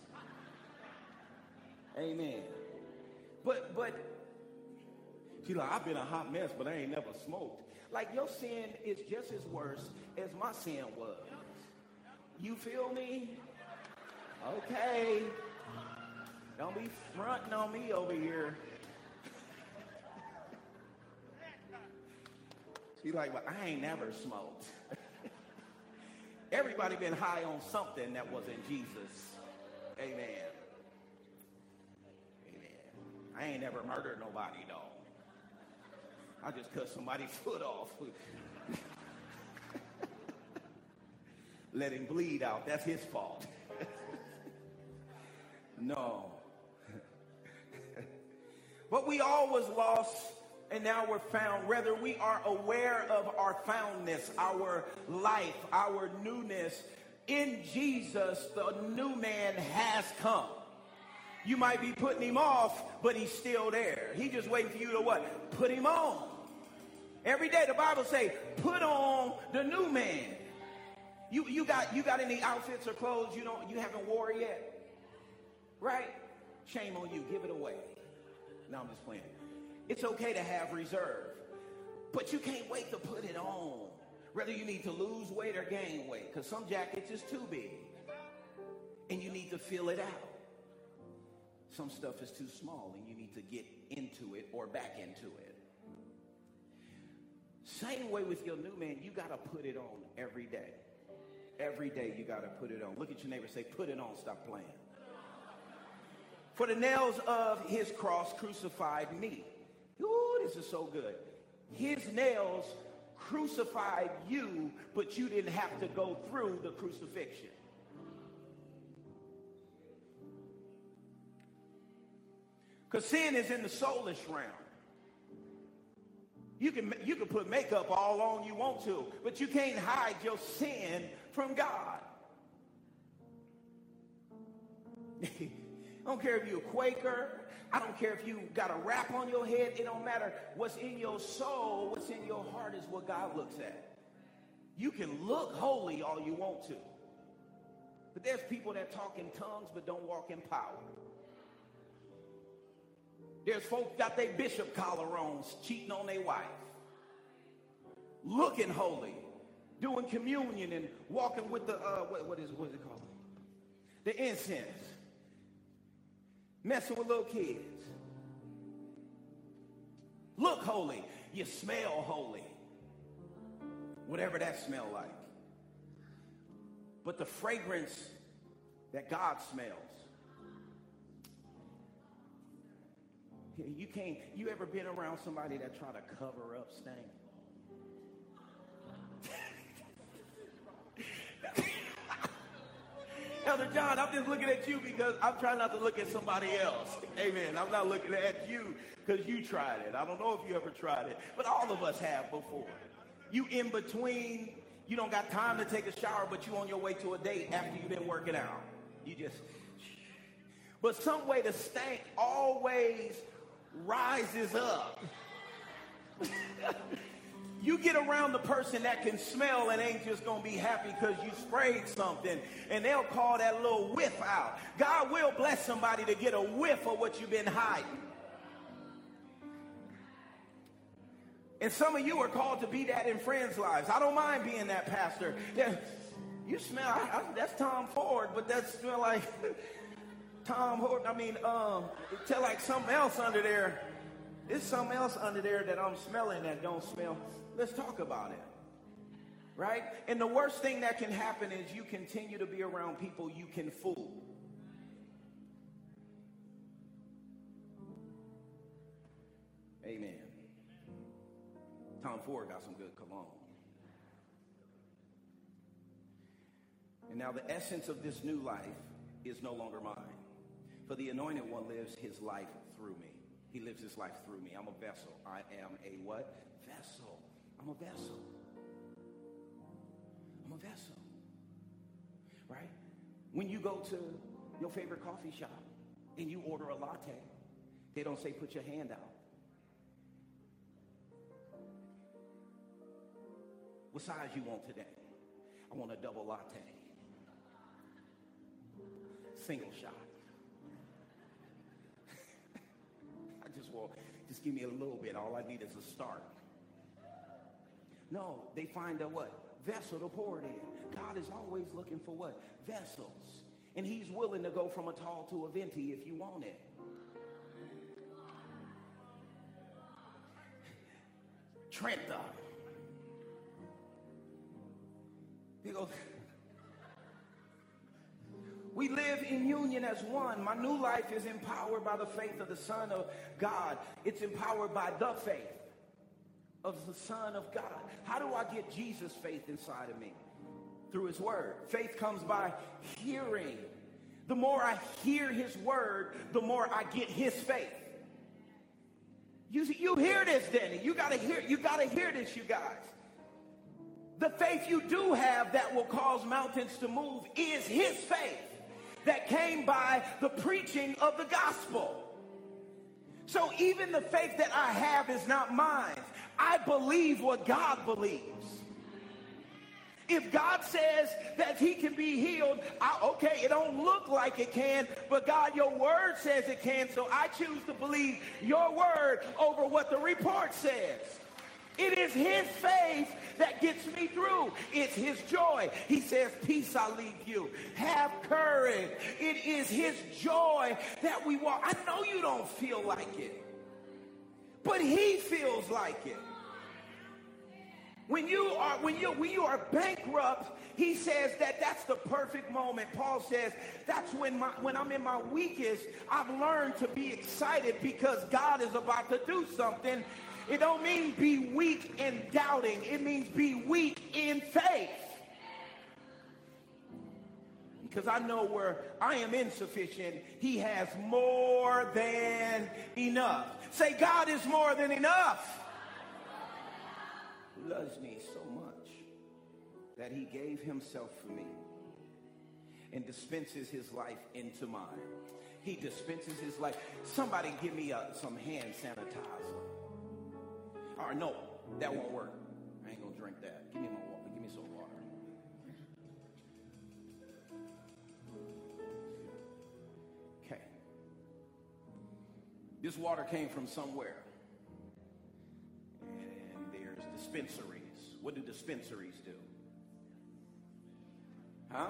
Speaker 2: Amen. But, she's like, I've been a hot mess, but I ain't never smoked. Like your sin is just as worse as my sin was. You feel me? Okay. Don't be fronting on me over here. She's like, well, I ain't never smoked. Everybody been high on something that wasn't Jesus. Amen. Amen. I ain't never murdered nobody, though. I just cut somebody's foot off. Let him bleed out. That's his fault. No. But we all was lost, and now we're found. Whether we are aware of our foundness, our life, our newness, in Jesus, the new man has come. You might be putting him off, but he's still there. He's just waiting for you to what? Put him on. Every day the Bible say, put on the new man. You got any outfits or clothes you haven't wore yet? Right? Shame on you. Give it away. No, I'm just playing. It's okay to have reserve, but you can't wait to put it on. Whether you need to lose weight or gain weight, because some jackets is too big, and you need to fill it out. Some stuff is too small, and you need to get into it or back into it. Same way with your new man, you got to put it on every day. Every day you got to put it on. Look at your neighbor, say, put it on, stop playing. For the nails of his cross crucified me. Ooh, this is so good. His nails crucified you, but you didn't have to go through the crucifixion. Because sin is in the soulish realm. You can put makeup all on you want to, but you can't hide your sin from God. I don't care if you're a Quaker. I don't care if you got a wrap on your head. It don't matter. What's in your soul, what's in your heart is what God looks at. You can look holy all you want to. But there's people that talk in tongues but don't walk in power. There's folks got their bishop collar on, cheating on their wife. Looking holy. Doing communion and walking with the, what is it called? The incense. Messing with little kids. Look holy. You smell holy. Whatever that smell like. But the fragrance that God smells. You ever been around somebody that try to cover up stank? Elder John, I'm just looking at you because I'm trying not to look at somebody else. Amen. I'm not looking at you because you tried it. I don't know if you ever tried it, but all of us have before. You in between, you don't got time to take a shower, but you on your way to a date after you've been working out. But some way the stank always rises up. You get around the person that can smell and ain't just going to be happy because you sprayed something, and they'll call that little whiff out. God will bless somebody to get a whiff of what you've been hiding. And some of you are called to be that in friends' lives. I don't mind being that pastor. You smell, that's Tom Ford, but that smell like Tom Ford. Tell like something else under there. There's something else under there that I'm smelling that don't smell. Let's talk about it. Right? And the worst thing that can happen is you continue to be around people you can fool. Amen. Tom Ford got some good cologne. And now the essence of this new life is no longer mine. For the Anointed One lives his life through me. He lives his life through me. I'm a vessel. I am a what? Vessel. I'm a vessel. I'm a vessel. Right? When you go to your favorite coffee shop and you order a latte, they don't say put your hand out. What size you want today? I want a double latte. Single shot. Just give me a little bit. All I need is a start. No, they find a what? Vessel to pour it in. God is always looking for what? Vessels. And he's willing to go from a tall to a venti if you want it. Trenta. He goes, We live in union as one. My new life is empowered by the faith of the Son of God. It's empowered by the faith of the Son of God. How do I get Jesus' faith inside of me? Through his word. Faith comes by hearing. The more I hear his word, the more I get his faith. You hear this, Denny. You gotta hear this, you guys. The faith you do have that will cause mountains to move is his faith that came by the preaching of the gospel. So even the faith that I have is not mine. I believe what God believes. If God says that he can be healed, okay, it don't look like it can, but God, your word says it can, so I choose to believe your word over what the report says. It is his faith that gets me through. It's his joy. He says, peace I leave you. Have courage. It is his joy that we walk. I know you don't feel like it, but he feels like it. When you are bankrupt, he says that's the perfect moment. Paul says that's when I'm in my weakest, I've learned to be excited because God is about to do something. It don't mean be weak in doubting. It means be weak in faith. Because I know where I am insufficient, he has more than enough. Say, God is more than enough. He loves me so much that he gave himself for me and dispenses his life into mine. He dispenses his life. Somebody give me some hand sanitizer. All right, no, that won't work. I ain't gonna drink that. Give me my water. Give me some water. Okay. This water came from somewhere. And there's dispensaries. What do dispensaries do? Huh?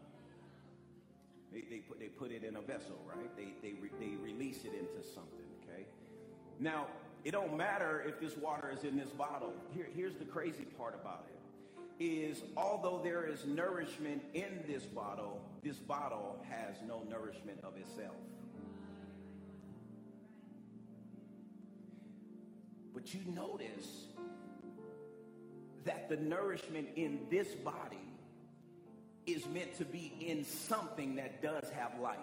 Speaker 2: They put it in a vessel, right? They release it into something, okay? Now, it don't matter if this water is in this bottle. Here's the crazy part about it, is although there is nourishment in this bottle has no nourishment of itself. But you notice that the nourishment in this body is meant to be in something that does have life.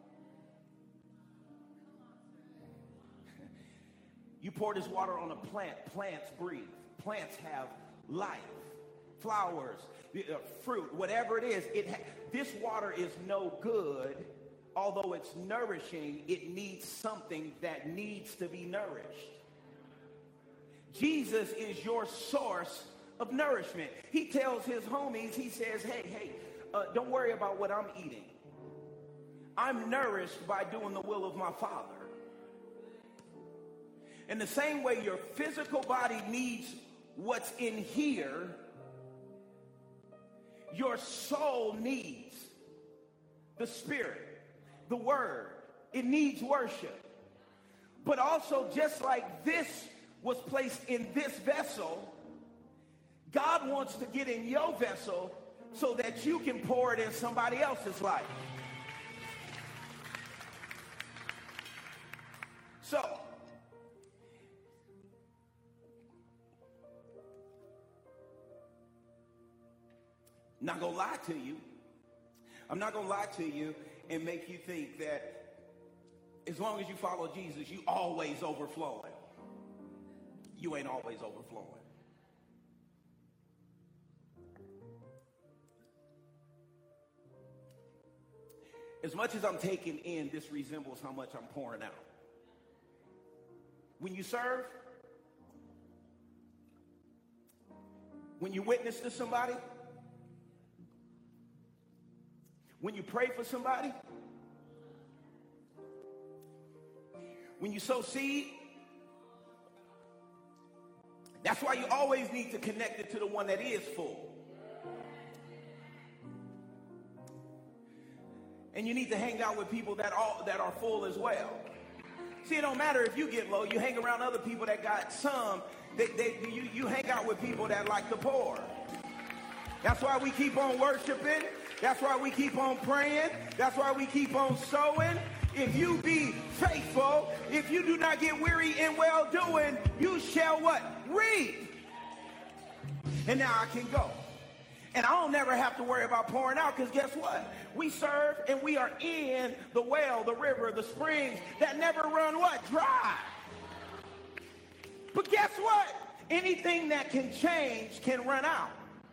Speaker 2: You pour this water on a plant, plants breathe. Plants have life. Flowers, fruit, whatever it is, this water is no good. Although it's nourishing, it needs something that needs to be nourished. Jesus is your source of nourishment. He tells his homies, he says, hey, don't worry about what I'm eating. I'm nourished by doing the will of my Father. In the same way your physical body needs what's in here, your soul needs the Spirit, the Word. It needs worship. But also, just like this was placed in this vessel, God wants to get in your vessel so that you can pour it in somebody else's life. So, not gonna lie to you. I'm not gonna lie to you and make you think that as long as you follow Jesus, you always overflowing. You ain't always overflowing. As much as I'm taking in, this resembles how much I'm pouring out. When you serve, when you witness to somebody, when you pray for somebody, when you sow seed, that's why you always need to connect it to the one that is full. And you need to hang out with people that are full as well. See, it don't matter if you get low. You hang around other people that got some. You hang out with people that like the poor. That's why we keep on worshiping. That's why we keep on praying. That's why we keep on sowing. If you be faithful, if you do not get weary in well-doing, you shall what? Reap. And now I can go. And I don't never have to worry about pouring out, because guess what? We serve and we are in the well, the river, the springs that never run what? Dry. But guess what? Anything that can change can run out.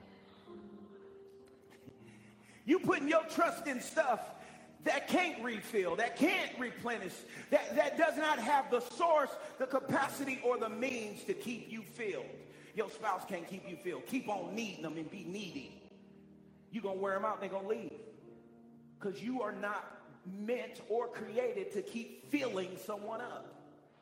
Speaker 2: You putting your trust in stuff that can't refill, that can't replenish, that does not have the source, the capacity, or the means to keep you filled. Your spouse can't keep you filled. Keep on needing them and be needy. You're going to wear them out and they're going to leave. Because you are not meant or created to keep filling someone up.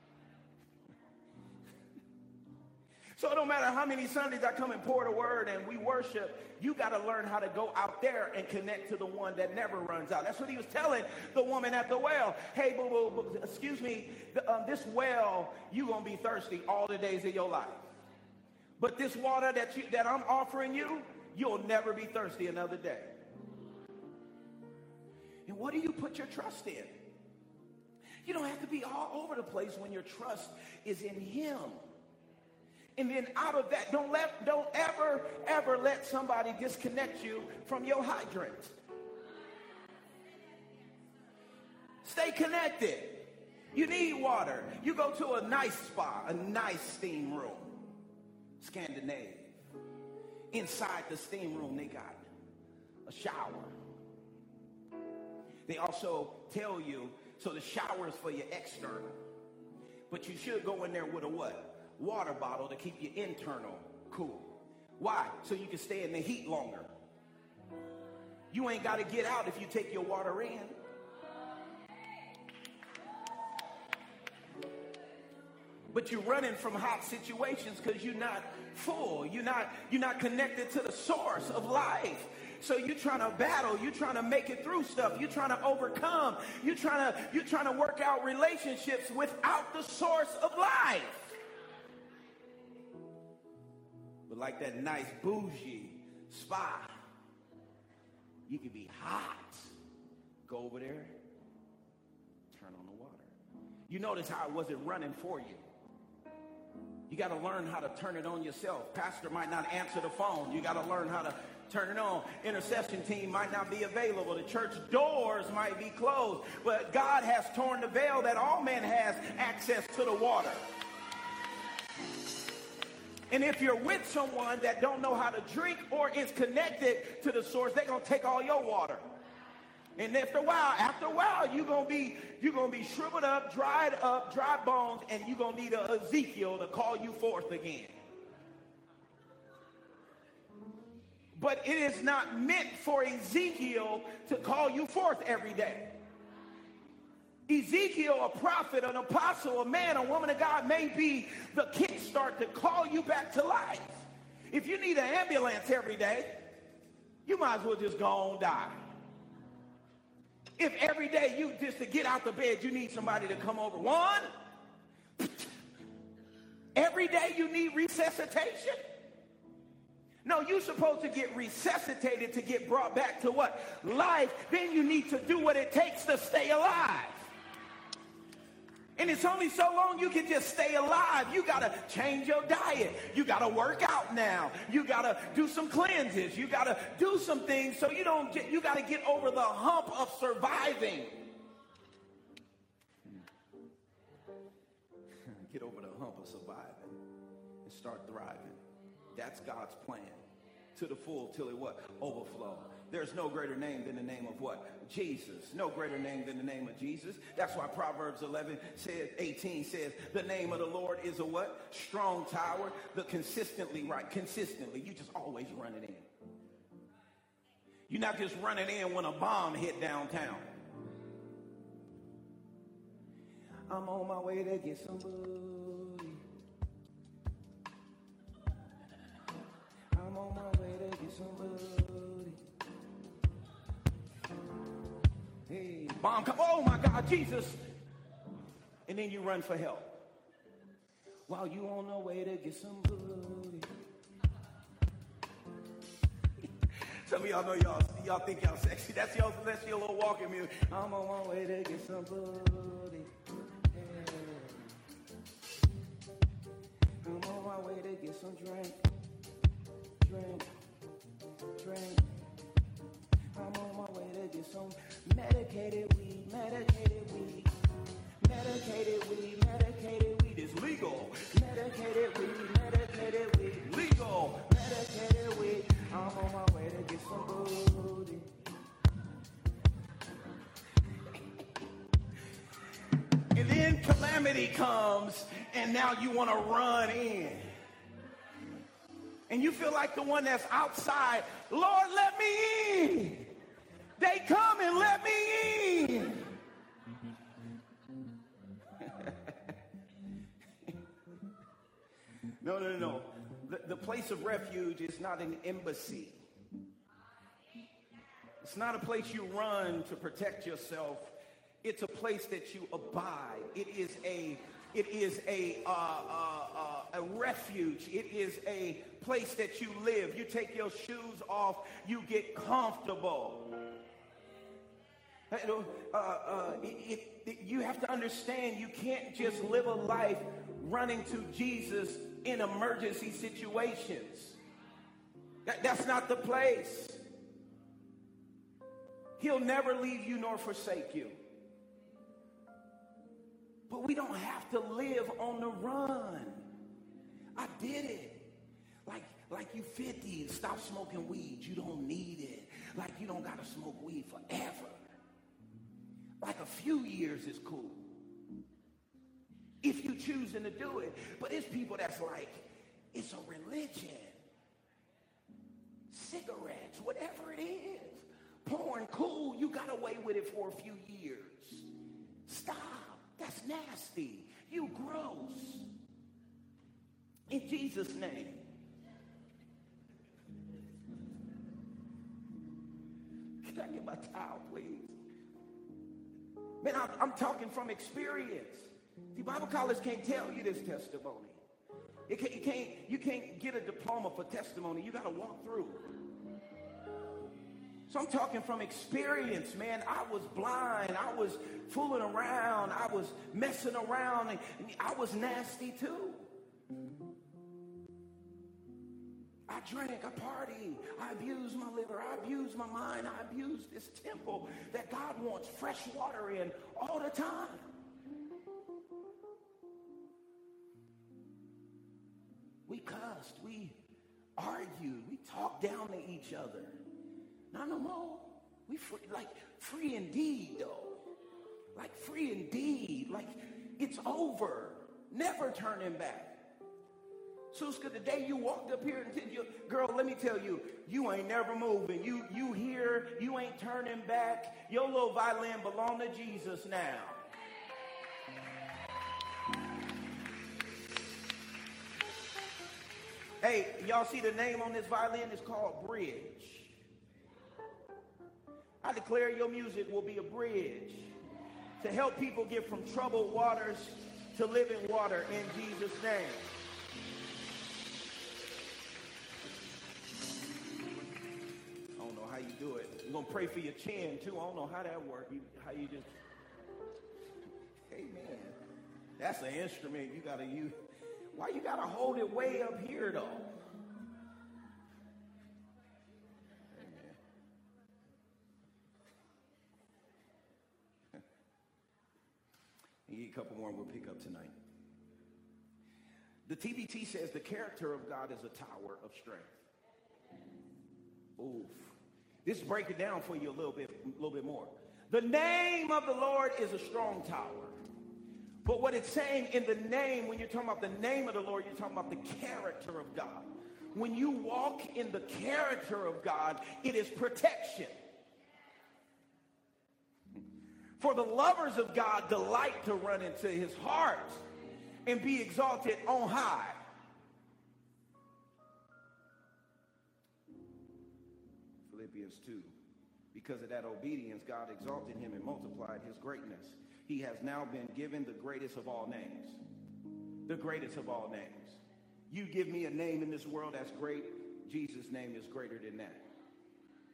Speaker 2: So it don't matter how many Sundays I come and pour the word and we worship, you got to learn how to go out there and connect to the one that never runs out. That's what he was telling the woman at the well. Hey, boo, excuse me, this well, you're going to be thirsty all the days of your life. But this water that I'm offering you, you'll never be thirsty another day. And what do you put your trust in? You don't have to be all over the place when your trust is in him. And then out of that, don't ever let somebody disconnect you from your hydrant. Stay connected. You need water. You go to a nice spa, a nice steam room. Scandinavia. Inside the steam room, they got a shower. They also tell you, so the shower is for your external. But you should go in there with a what? Water bottle to keep your internal cool. Why? So you can stay in the heat longer. You ain't got to get out if you take your water in. But you're running from hot situations because you're not full. You're not connected to the source of life. So you're trying to battle. You're trying to make it through stuff. You're trying to overcome. You're trying to work out relationships without the source of life. But like that nice bougie spa, you can be hot. Go over there, turn on the water. You notice how it wasn't running for you. You got to learn how to turn it on yourself. Pastor might not answer the phone. You got to learn how to turn it on. Intercession team might not be available. The church doors might be closed. But God has torn the veil that all men has access to the water. And if you're with someone that don't know how to drink or is connected to the source, they're going to take all your water. And after a while, you're gonna be shriveled up, dry bones, and you're gonna need a Ezekiel to call you forth again. But it is not meant for Ezekiel to call you forth every day. Ezekiel, a prophet, an apostle, a man, a woman of God, may be the kickstart to call you back to life. If you need an ambulance every day, you might as well just go on die. If every day you just to get out the bed, you need somebody to come over. One, every day you need resuscitation. No, you're supposed to get resuscitated to get brought back to what? Life. Then you need to do what it takes to stay alive. And it's only so long you can just stay alive. You got to change your diet. You got to work out now. You got to do some cleanses. You got to do some things so you got to get over the hump of surviving. Get over the hump of surviving and start thriving. That's God's plan. To the full till it what? Overflow. There's no greater name than the name of what? Jesus. No greater name than the name of Jesus. That's why Proverbs 18 says, the name of the Lord is a what? Strong tower. The consistently, you just always running in. You're not just running in when a bomb hit downtown. I'm on my way to get some booty. I'm on my way to get some booty. Hey, bomb come. Oh my God, Jesus. And then you run for help. While you on the way to get some booty. Some of y'all know y'all think y'all sexy. That's your little walking music. I'm on my way to get some booty. Yeah. I'm on my way to get some drink. I'm on my way to get some medicated weed. Medicated weed is legal. Medicated weed, legal. Medicated weed. I'm on my way to get some booty. And then calamity comes, and now you want to run in. And you feel like the one that's outside. Lord, let me in. They come and let me in. No. The place of refuge is not an embassy. It's not a place you run to protect yourself. It's a place that you abide. It is a refuge. It is a place that you live. You take your shoes off. You get comfortable. You have to understand you can't just live a life running to Jesus in emergency situations. That's not the place. He'll never leave you nor forsake you. But we don't have to live on the run. I did it. Like you 50 and stop smoking weed. You don't need it. Like you don't got to smoke weed forever. Like a few years is cool. If you choosing to do it. But it's people that's like, it's a religion. Cigarettes, whatever it is. Porn, cool. You got away with it for a few years. Stop. That's nasty. You gross. In Jesus' name. Can I get my towel, please? Man, I'm talking from experience. See, Bible college can't tell you this testimony. You can't get a diploma for testimony. You got to walk through. So I'm talking from experience, man. I was blind. I was fooling around. I was messing around. And I was nasty too. I drank, I partied, I abused my liver, I abused my mind, I abused this temple that God wants fresh water in all the time. We cussed, we argued, we talked down to each other. Not no more. We free indeed, though. Like free indeed. Like it's over. Never turning back. Suska, the day you walked up here and said, girl, let me tell you, you ain't never moving. You here, you ain't turning back. Your little violin belong to Jesus now. Hey, y'all see the name on this violin? It's called Bridge. I declare your music will be a bridge to help people get from troubled waters to living water in Jesus' name. I don't know how you do it. We're going to pray for your chin, too. I don't know how that works. How you just... Amen. That's an instrument you got to use. Why you got to hold it way up here, though? A couple more and we'll pick up tonight. The TBT says the character of God is a tower of strength. Oof. This break it down for you a little bit more. The name of the Lord is a strong tower. But what it's saying in the name, when you're talking about the name of the Lord, you're talking about the character of God. When you walk in the character of God, it is protection. For the lovers of God delight to run into his heart and be exalted on high. Philippians 2. Because of that obedience, God exalted him and multiplied his greatness. He has now been given the greatest of all names. The greatest of all names. You give me a name in this world that's great. Jesus' name is greater than that.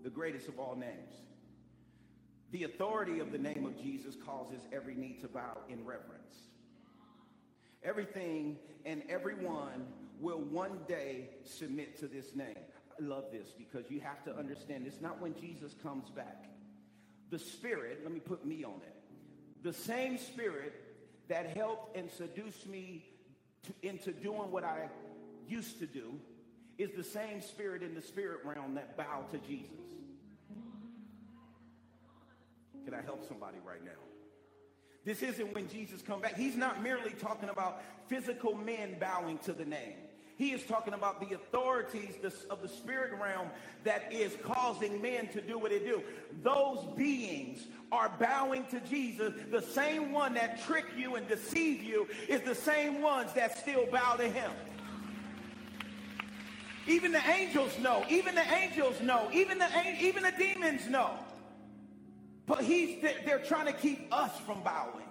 Speaker 2: the greatest of all names. The authority of the name of Jesus causes every knee to bow in reverence. Everything and everyone will one day submit to this name. I love this because you have to understand it's not when Jesus comes back. The Spirit, let me put me on it. The same Spirit that helped and seduced me into doing what I used to do is the same Spirit in the spirit realm that bowed to Jesus. Can I help somebody right now? This isn't when Jesus comes back. He's not merely talking about physical men bowing to the name. He is talking about the authorities of the spirit realm that is causing men to do what they do. Those beings are bowing to Jesus. The same one that trick you and deceive you is the same ones that still bow to him. Even the angels know. Even the angels know. Even the demons know. But they're trying to keep us from bowing.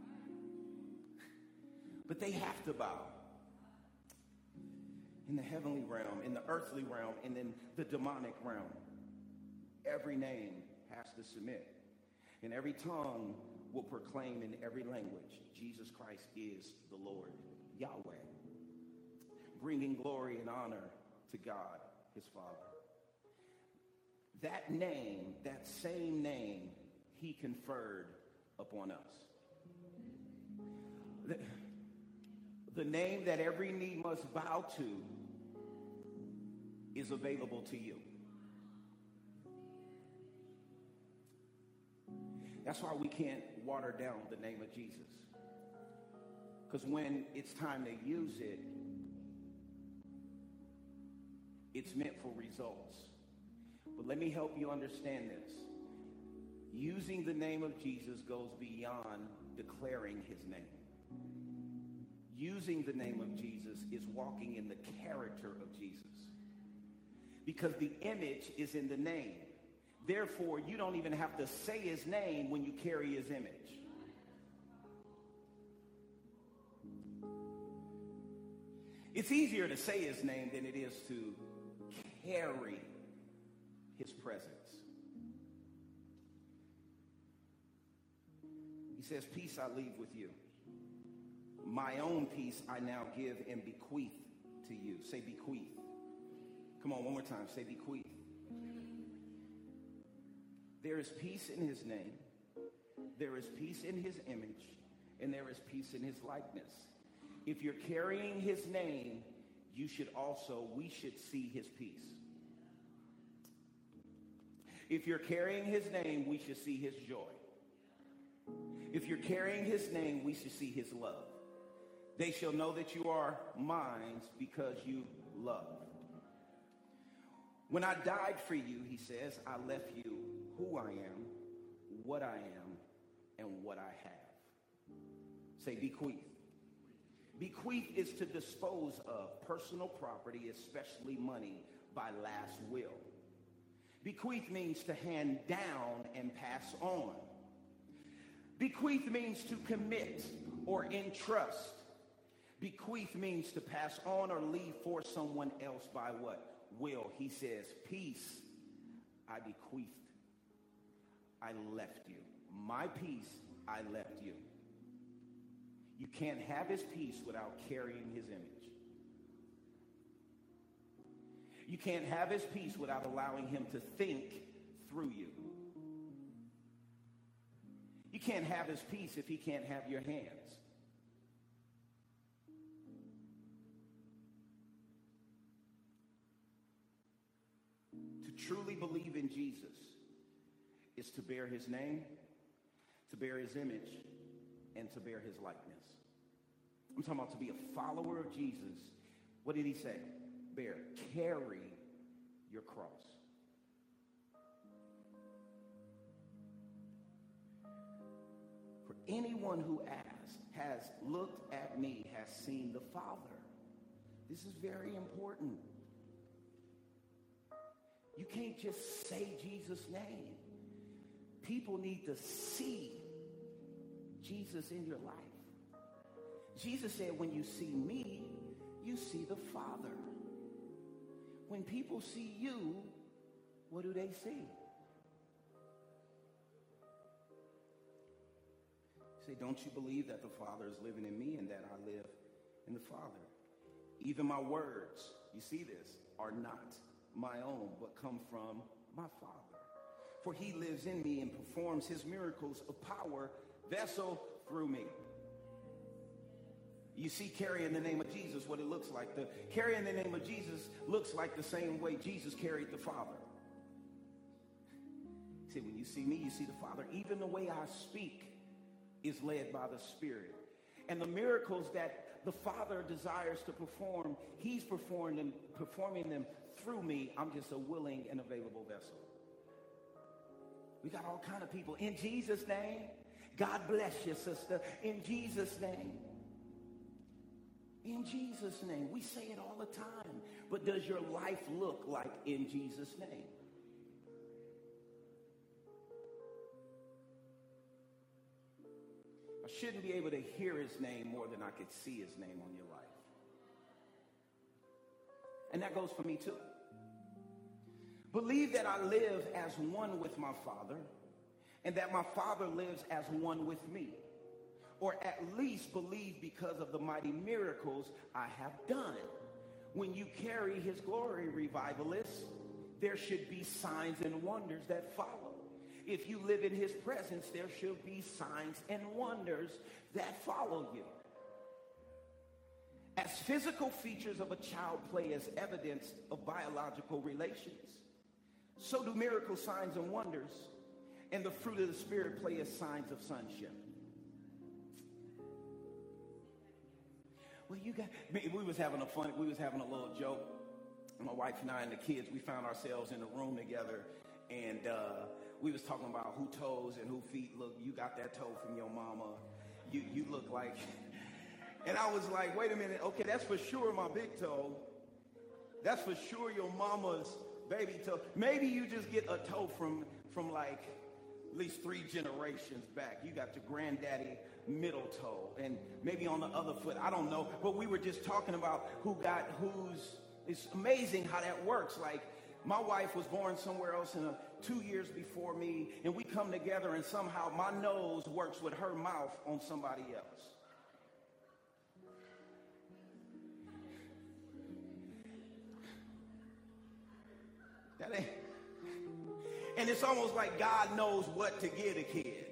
Speaker 2: But they have to bow. In the heavenly realm, in the earthly realm, and in the demonic realm, every name has to submit. And every tongue will proclaim in every language, Jesus Christ is the Lord, Yahweh. Bringing glory and honor to God, his Father. That name, that same name, he conferred upon us. The name that every knee must bow to is available to you. That's why we can't water down the name of Jesus. Because when it's time to use it, it's meant for results. But let me help you understand this. Using the name of Jesus goes beyond declaring his name. Using the name of Jesus is walking in the character of Jesus. Because the image is in the name. Therefore, you don't even have to say his name when you carry his image. It's easier to say his name than it is to carry his presence. He says, peace I leave with you. My own peace I now give and bequeath to you. Say bequeath. Come on, one more time. Say bequeath. There is peace in his name. There is peace in his image. And there is peace in his likeness. If you're carrying his name, we should see his peace. If you're carrying his name, we should see his joy. If you're carrying his name, we should see his love. They shall know that you are mine because you love. When I died for you, he says, I left you who I am, what I am, and what I have. Say bequeath. Bequeath is to dispose of personal property, especially money, by last will. Bequeath means to hand down and pass on. Bequeath means to commit or entrust. Bequeath means to pass on or leave for someone else by what? Will. He says, peace I bequeathed. I left you. My peace I left you. You can't have his peace without carrying his image. You can't have his peace without allowing him to think through you. You can't have his peace if he can't have your hands. To truly believe in Jesus is to bear his name, to bear his image, and to bear his likeness. I'm talking about to be a follower of Jesus. What did he say? Carry your cross. For anyone who has looked at me, has seen the Father. This is very important. You can't just say Jesus' name. People need to see Jesus in your life. Jesus said, when you see me, you see the Father. When people see you, what do they see? Say, don't you believe that the Father is living in me and that I live in the Father? Even my words, you see this, are not my own, but come from my Father. For he lives in me and performs his miracles of power, vessel through me. You see, carrying the name of Jesus, what it looks like. The carrying the name of Jesus looks like the same way Jesus carried the Father. See, when you see me, you see the Father. Even the way I speak is led by the Spirit. And the miracles that the Father desires to perform, he's performing them through me. I'm just a willing and available vessel. We got all kind of people. In Jesus' name, God bless you, sister. In Jesus' name. In Jesus' name. We say it all the time. But does your life look like in Jesus' name? I shouldn't be able to hear his name more than I could see his name on your life. And that goes for me too. Believe that I live as one with my Father, and that my Father lives as one with me. Or at least believe because of the mighty miracles I have done. When you carry his glory, revivalists, there should be signs and wonders that follow. If you live in his presence, there should be signs and wonders that follow you. As physical features of a child play as evidence of biological relations, so do miracle signs and wonders and the fruit of the Spirit play as signs of sonship. Well, we was having a little joke. My wife and I and the kids, we found ourselves in a room together, and we was talking about who toes and who feet look. You got that toe from your mama. You look like, and I was like, wait a minute. Okay, that's for sure my big toe. That's for sure your mama's baby toe. Maybe you just get a toe from like at least 3 generations back. You got your granddaddy middle toe, and maybe on the other foot. I don't know. But we were just talking about whose. It's amazing how that works. Like, my wife was born somewhere else 2 years before me, and we come together, and somehow my nose works with her mouth on somebody else. That ain't. And it's almost like God knows what to give a kid.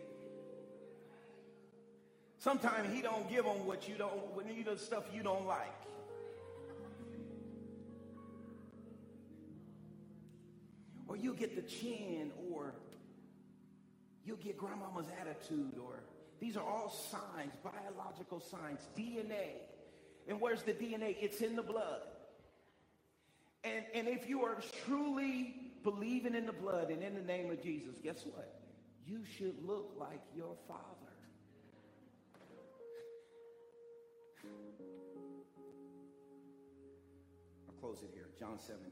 Speaker 2: Sometimes he don't give them what you don't, stuff you don't like. Or you'll get the chin, or you'll get grandmama's attitude, or these are all signs, biological signs, DNA. And where's the DNA? It's in the blood. And if you are truly believing in the blood and in the name of Jesus, guess what? You should look like your Father. I'll close it here. John 17.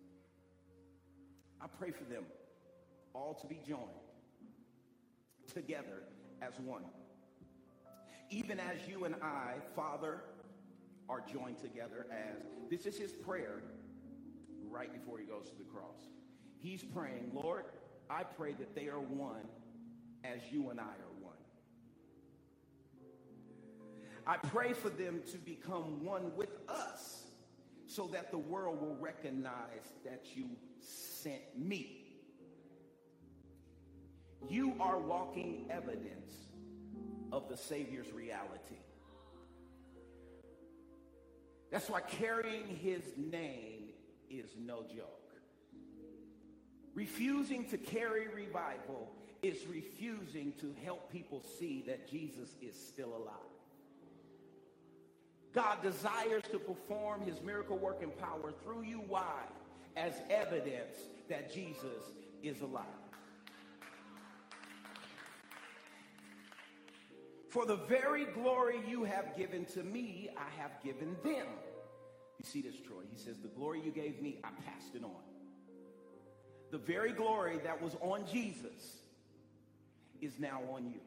Speaker 2: I pray for them all to be joined together as one. Even as you and I, Father, are joined together as, this is his prayer right before he goes to the cross. He's praying, Lord, I pray that they are one as you and I are one. I pray for them to become one with us so that the world will recognize that you sent me. You are walking evidence of the Savior's reality. That's why carrying his name is no joke. Refusing to carry revival is refusing to help people see that Jesus is still alive. God desires to perform his miracle working power through you. Why? As evidence that Jesus is alive. For the very glory you have given to me, I have given them. You see this, Troy? He says, the glory you gave me, I passed it on. The very glory that was on Jesus is now on you.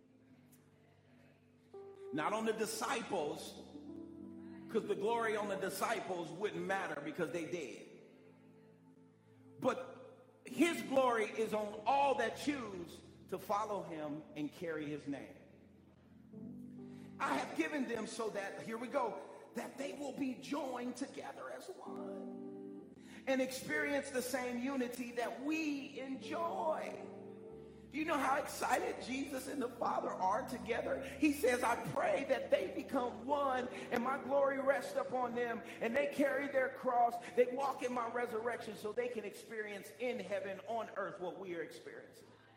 Speaker 2: Not on the disciples, because the glory on the disciples wouldn't matter because they dead. But His glory is on all that choose to follow him and carry his name. I have given them so that, here we go, that they will be joined together as one and experience the same unity that we enjoy. Do you know how excited Jesus and the Father are together? He says, I pray that they become one and my glory rests upon them and they carry their cross. They walk in my resurrection so they can experience in heaven on earth what we are experiencing.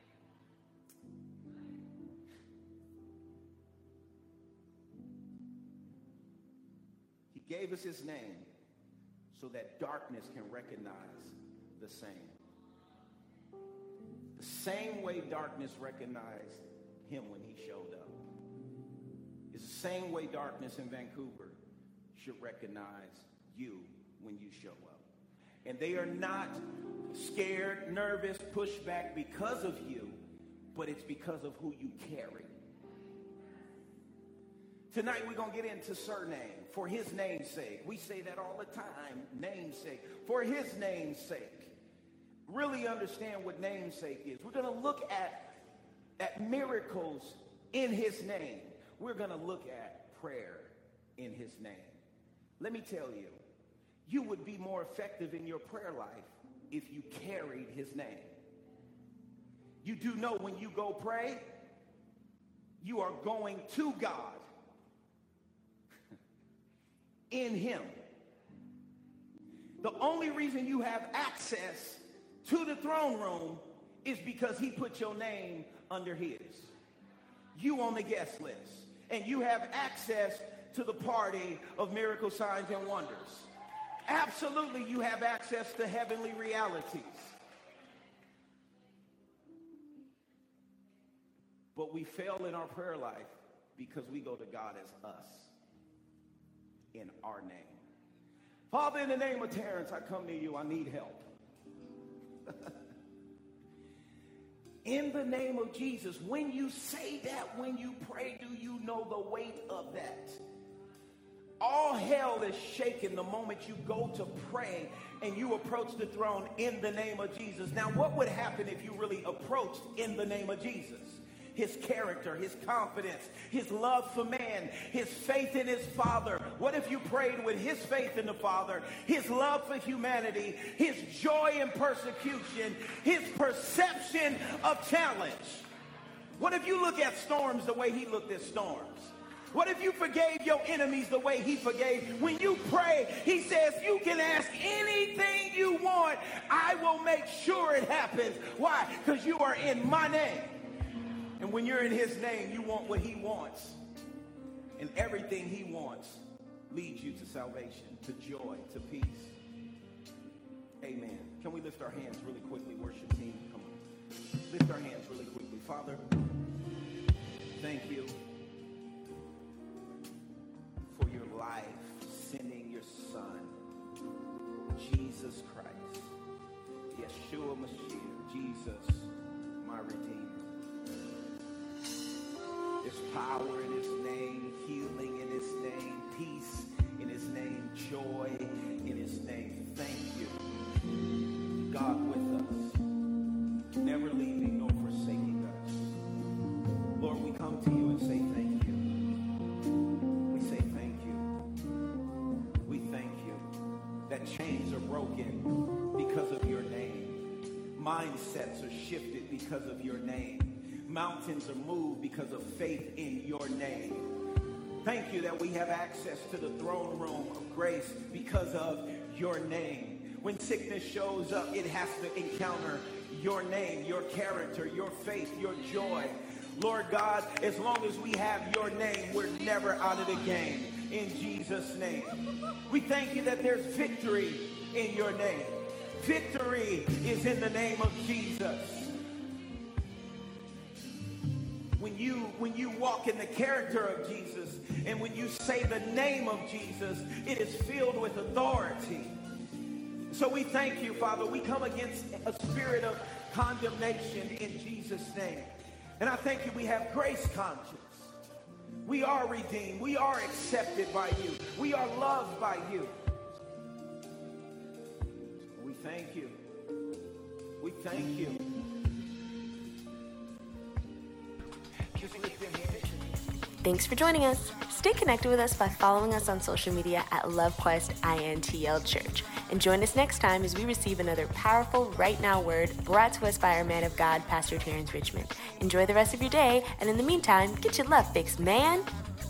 Speaker 2: He gave us his name so that darkness can recognize the same. The same way darkness recognized him when he showed up is the same way darkness in Vancouver should recognize you when you show up. And they are not scared, nervous, pushed back because of you, but it's because of who you carry. Tonight we're going to get into surname, for his name's sake. We say that all the time, namesake, for his name's sake. Really understand what namesake is. We're going to look at miracles in his name. We're going to look at prayer in his name. Let me tell you, you would be more effective in your prayer life if you carried his name. You do know when you go pray, you are going to God in him. The only reason you have access to the throne room is because he put your name under his. You on the guest list. And you have access to the party of miracle signs and wonders. Absolutely, you have access to heavenly realities. But we fail in our prayer life because we go to God as us in our name. Father, in the name of Terrence, I come to you. I need help. In the name of Jesus, when you say that, when you pray, do you know the weight of that? All hell is shaken the moment you go to pray and you approach the throne in the name of Jesus. Now, what would happen if you really approached in the name of Jesus? His character, his confidence, his love for man, his faith in his Father. What if you prayed with his faith in the Father, his love for humanity, his joy in persecution, his perception of challenge? What if you look at storms the way he looked at storms? What if you forgave your enemies the way he forgave? When you pray, he says you can ask anything you want. I will make sure it happens. Why? Because you are in my name. And when you're in his name, you want what he wants. And everything he wants leads you to salvation, to joy, to peace. Amen. Can we lift our hands really quickly, worship team? Come on. Lift our hands really quickly. Father, thank you for your life, sending your son, Jesus Christ, Yeshua Mashiach, Jesus, my Redeemer. There's power in his name, healing in his name, peace in his name, joy in his name. Thank you, God with us, never leaving nor forsaking us. Lord, we come to you and say thank you. We say thank you. We thank you that chains are broken because of your name. Mindsets are shifted because of your name. Mountains are moved because of faith in your name. Thank you that we have access to the throne room of grace because of your name. When sickness shows up, it has to encounter your name, your character, your faith, your joy. Lord God, as long as we have your name, we're never out of the game. In Jesus' name. We thank you that there's victory in your name. Victory is in the name of Jesus. When you walk in the character of Jesus and when you say the name of Jesus, it is filled with authority. So we thank you, Father. We come against a spirit of condemnation in Jesus' name. And I thank you we have grace conscience. We are redeemed. We are accepted by you. We are loved by you. We thank you. We thank you. Just lift your hand.
Speaker 1: Thanks for joining us. Stay connected with us by following us on social media at LoveQuest INTL Church. And join us next time as we receive another powerful Right Now word brought to us by our man of God, Pastor Terrence Richmond. Enjoy the rest of your day, and in the meantime, get your love fixed, man.